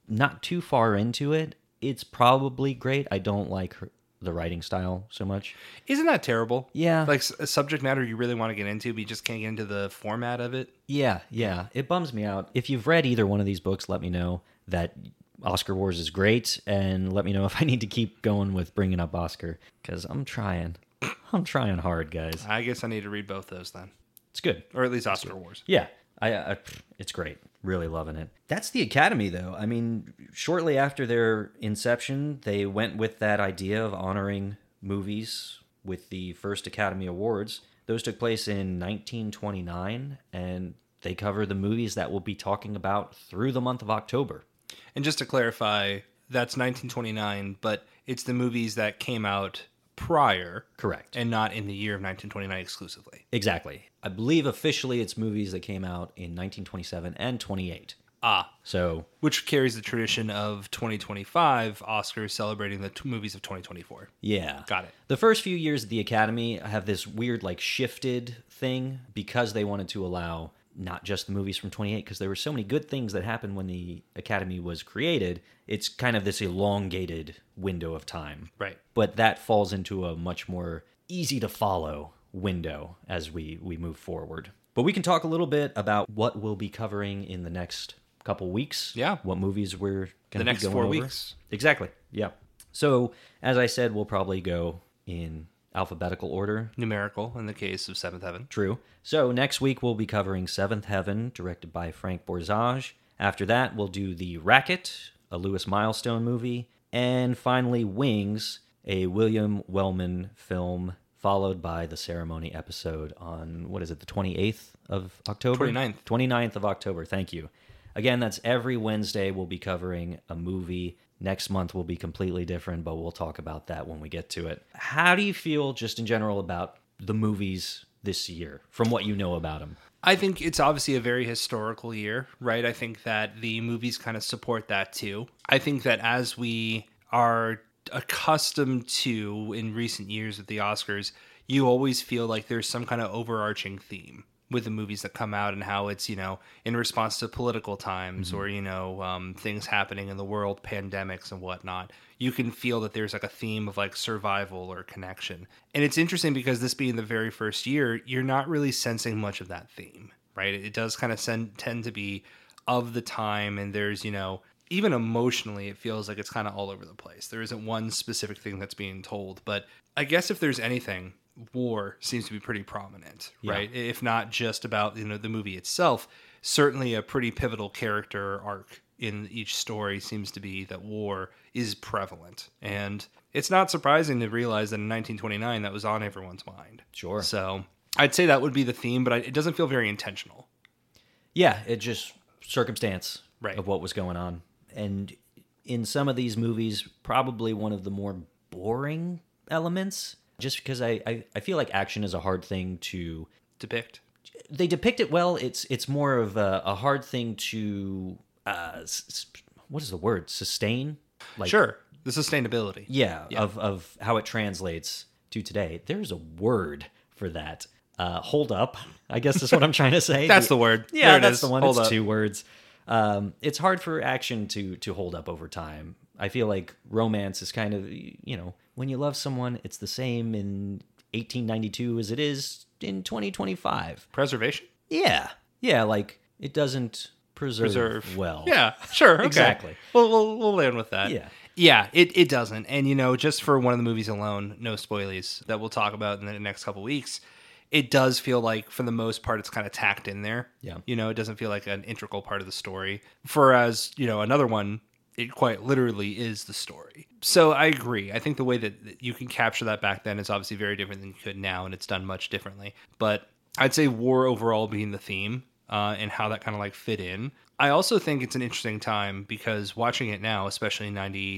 not too far into it, it's probably great. I don't like the writing style so much. Isn't that terrible? Yeah. Like a subject matter you really want to get into, but you just can't get into the format of it. Yeah. It bums me out. If you've read either one of these books, let me know that Oscar Wars is great, and let me know if I need to keep going with bringing up Oscar, because I'm trying hard, guys. I guess I need to read both those then. It's good. Or at least Oscar Wars. Yeah, it's great. Really loving it. That's the Academy, though. I mean, shortly after their inception, they went with that idea of honoring movies with the first Academy Awards. Those took place in 1929, and they cover the movies that we'll be talking about through the month of October. And just to clarify, that's 1929, but it's the movies that came out prior. Correct. And not in the year of 1929 exclusively. Exactly. I believe officially it's movies that came out in 1927 and 28. So, which carries the tradition of 2025 Oscars celebrating the movies of 2024. Yeah. Got it. The first few years of the Academy have this weird, like, shifted thing because they wanted to allow not just the movies from 28, because there were so many good things that happened when the Academy was created. It's kind of this elongated window of time. Right. But that falls into a much more easy to follow window as we move forward. But we can talk a little bit about what we'll be covering in the next couple weeks. Yeah. What movies we're going to be going over. The next 4 weeks. Exactly. Yeah. So, as I said, we'll probably go in alphabetical order. Numerical in the case of Seventh Heaven. True. So next week we'll be covering Seventh Heaven, directed by Frank Borzage. After that, we'll do The Racket, a Lewis Milestone movie. And finally, Wings, a William Wellman film, followed by the ceremony episode on, what is it, the 28th of October? 29th. 29th of October, thank you. Again, that's every Wednesday we'll be covering a movie. Next month will be completely different, but we'll talk about that when we get to it. How do you feel just in general about the movies this year, from what you know about them? I think it's obviously a very historical year, right? I think that the movies kind of support that too. I think that as we are accustomed to in recent years with the Oscars, you always feel like there's some kind of overarching theme with the movies that come out and how it's, in response to political times or, things happening in the world, pandemics and whatnot. You can feel that there's like a theme of like survival or connection. And it's interesting because this being the very first year, you're not really sensing much of that theme, right? It does kind of tend to be of the time, and there's, even emotionally, it feels like it's kind of all over the place. There isn't one specific thing that's being told. But I guess if there's anything, war seems to be pretty prominent, right? Yeah. If not just about, the movie itself, certainly a pretty pivotal character arc in each story seems to be that war is prevalent. And it's not surprising to realize that in 1929, that was on everyone's mind. Sure. So I'd say that would be the theme, but it doesn't feel very intentional. Yeah, it just circumstance right. of what was going on. And in some of these movies, probably one of the more boring elements, just because I feel like action is a hard thing to depict. They depict it well. It's more of a hard thing to, what is the word? Sustain? Like, sure. The sustainability. Yeah. Of how it translates to today. There's a word for that. Hold up, I guess is what I'm trying to say. That's the word. Yeah, that's the one. Hold it's up. 2 words. It's hard for action to hold up over time. I feel like romance is kind of, when you love someone, it's the same in 1892 as it is in 2025. Preservation? Yeah. Yeah, like it doesn't preserve well. Yeah, sure. Okay. Exactly. We'll land with that. Yeah. Yeah, it doesn't. And, just for one of the movies alone, no spoilies, that we'll talk about in the next couple weeks, it does feel like, for the most part, it's kind of tacked in there. Yeah. It doesn't feel like an integral part of the story. Whereas, another one, it quite literally is the story. So I agree. I think the way that you can capture that back then is obviously very different than you could now, and it's done much differently. But I'd say war overall being the theme and how that kind of like fit in. I also think it's an interesting time because watching it now, especially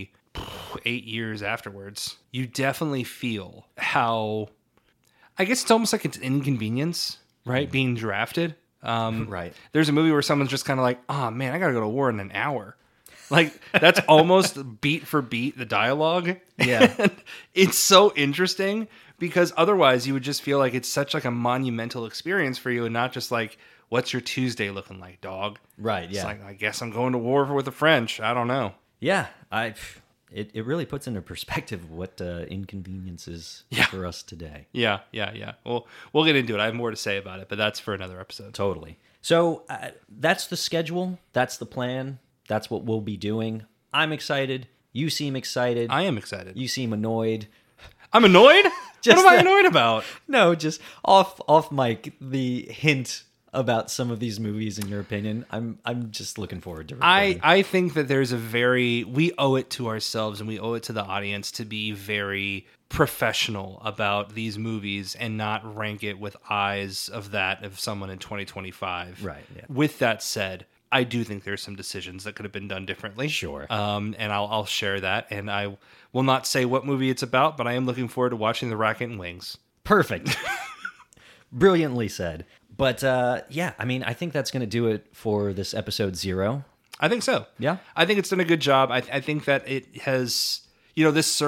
98 years afterwards, you definitely feel how... I guess it's almost like it's inconvenience, right? Being drafted. Right. There's a movie where someone's just kind of like, oh man, I got to go to war in an hour. Like that's almost beat for beat the dialogue. Yeah. And it's so interesting because otherwise you would just feel like it's such like a monumental experience for you and not just like what's your Tuesday looking like, dog? Right, yeah. It's like, I guess I'm going to war with the French. I don't know. Yeah, it really puts into perspective what inconveniences for us today. Yeah. Well, we'll get into it. I have more to say about it, but that's for another episode. Totally. So that's the schedule. That's the plan. That's what we'll be doing. I'm excited. You seem excited. I am excited. You seem annoyed. I'm annoyed? What am I annoyed about? No, just off mic, the hint about some of these movies in your opinion. I'm just looking forward to recording. I think that we owe it to ourselves and we owe it to the audience to be very professional about these movies and not rank it with eyes of someone in 2025. Right, yeah. With that said, I do think there's some decisions that could have been done differently. Sure. And I'll share that. And I will not say what movie it's about, but I am looking forward to watching The Racket and Wings. Perfect. Brilliantly said. But yeah, I mean, I think that's going to do it for this episode 0. I think so. Yeah. I think it's done a good job. I think that it has, this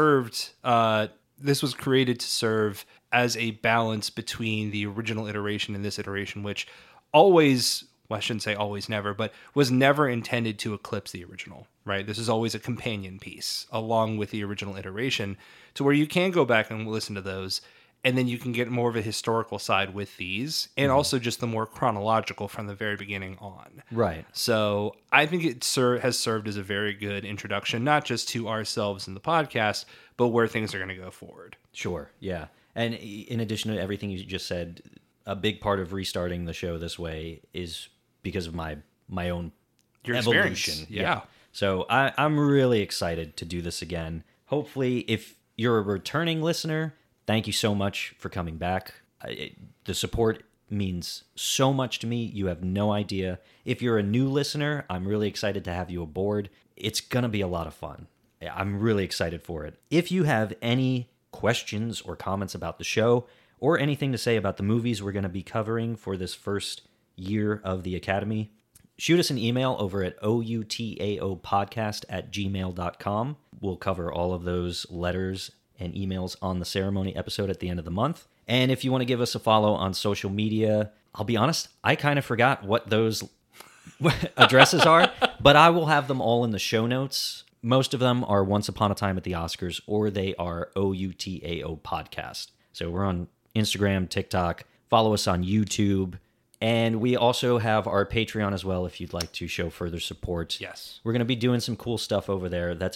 was created to serve as a balance between the original iteration and this iteration, which always, well, I shouldn't say always never, but was never intended to eclipse the original, right? This is always a companion piece along with the original iteration to where you can go back and listen to those. And then you can get more of a historical side with these and also just the more chronological from the very beginning on. Right. So I think it has served as a very good introduction, not just to ourselves in the podcast, but where things are going to go forward. Sure. Yeah. And in addition to everything you just said, a big part of restarting the show this way is because of my own Your evolution. Experience. Yeah. So I'm really excited to do this again. Hopefully, if you're a returning listener, thank you so much for coming back. The support means so much to me. You have no idea. If you're a new listener, I'm really excited to have you aboard. It's going to be a lot of fun. I'm really excited for it. If you have any questions or comments about the show or anything to say about the movies we're going to be covering for this first year of the Academy, shoot us an email over at outaopodcast@gmail.com. We'll cover all of those letters and emails on the ceremony episode at the end of the month. And if you want to give us a follow on social media, I'll be honest, I kind of forgot what those addresses are, but I will have them all in the show notes. Most of them are Once Upon a Time at the Oscars, or they are OUTAO Podcast. So we're on Instagram, TikTok, follow us on YouTube, and we also have our Patreon as well if you'd like to show further support. Yes. We're going to be doing some cool stuff over there. That's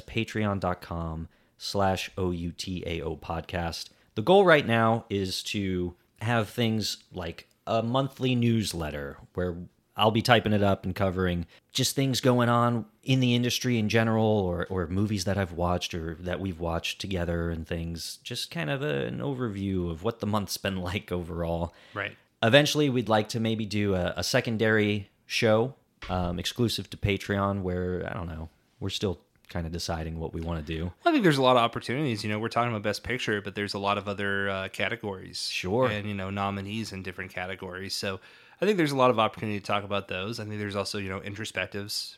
patreon.com/OUTAO podcast. The goal right now is to have things like a monthly newsletter where I'll be typing it up and covering just things going on in the industry in general or movies that I've watched or that we've watched together and things. Just kind of an overview of what the month's been like overall. Right. Eventually, we'd like to maybe do a secondary show exclusive to Patreon where, I don't know, we're still kind of deciding what we want to do. I think there's a lot of opportunities. We're talking about Best Picture, but there's a lot of other categories. Sure. And, nominees in different categories. So I think there's a lot of opportunity to talk about those. I think there's also, retrospectives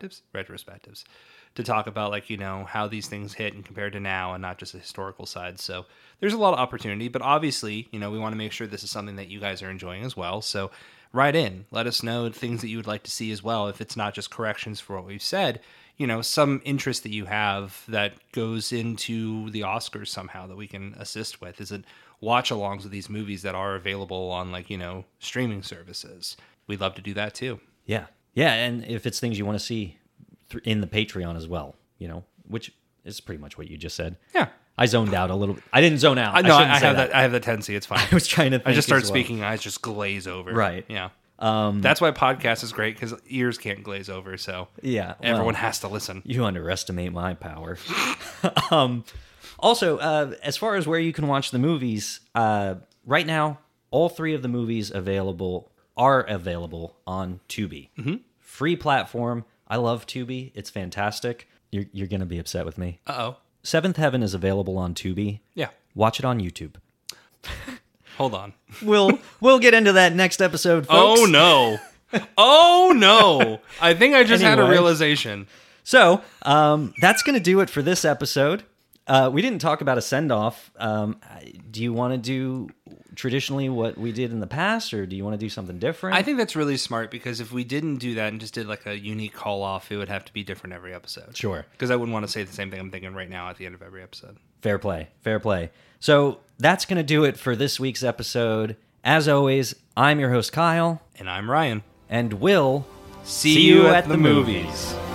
to talk about, like, how these things hit and compared to now and not just the historical side. So there's a lot of opportunity, but obviously, we want to make sure this is something that you guys are enjoying as well. So write in, let us know things that you would like to see as well. If it's not just corrections for what we've said, some interest that you have that goes into the Oscars somehow that we can assist with. Is it watch-alongs with these movies that are available on, streaming services? We'd love to do that too. Yeah. Yeah, and if it's things you want to see in the Patreon as well, which is pretty much what you just said. Yeah. I zoned out a little bit. I didn't zone out. I have that tendency. It's fine. I was trying to think I just start as well. speaking, eyes just glaze over. Right. Yeah. That's why podcast is great, because ears can't glaze over, so yeah, everyone has to listen. You underestimate my power. Also, as far as where you can watch the movies, right now, all 3 of the movies are available on Tubi. Mm-hmm. Free platform. I love Tubi. It's fantastic. You're going to be upset with me. Uh-oh. Seventh Heaven is available on Tubi. Yeah. Watch it on YouTube. Hold on. We'll get into that next episode, folks. Oh, no. Oh, no. I think I just had a realization. So, that's going to do it for this episode. We didn't talk about a send-off. Do you want to do traditionally what we did in the past, or do you want to do something different? I think that's really smart, because if we didn't do that and just did like a unique call off, it would have to be different every episode. Sure. Because I wouldn't want to say the same thing I'm thinking right now at the end of every episode. Fair play. Fair play. So that's going to do it for this week's episode. As always, I'm your host, Kyle. And I'm Ryan. And we'll see you at the movies.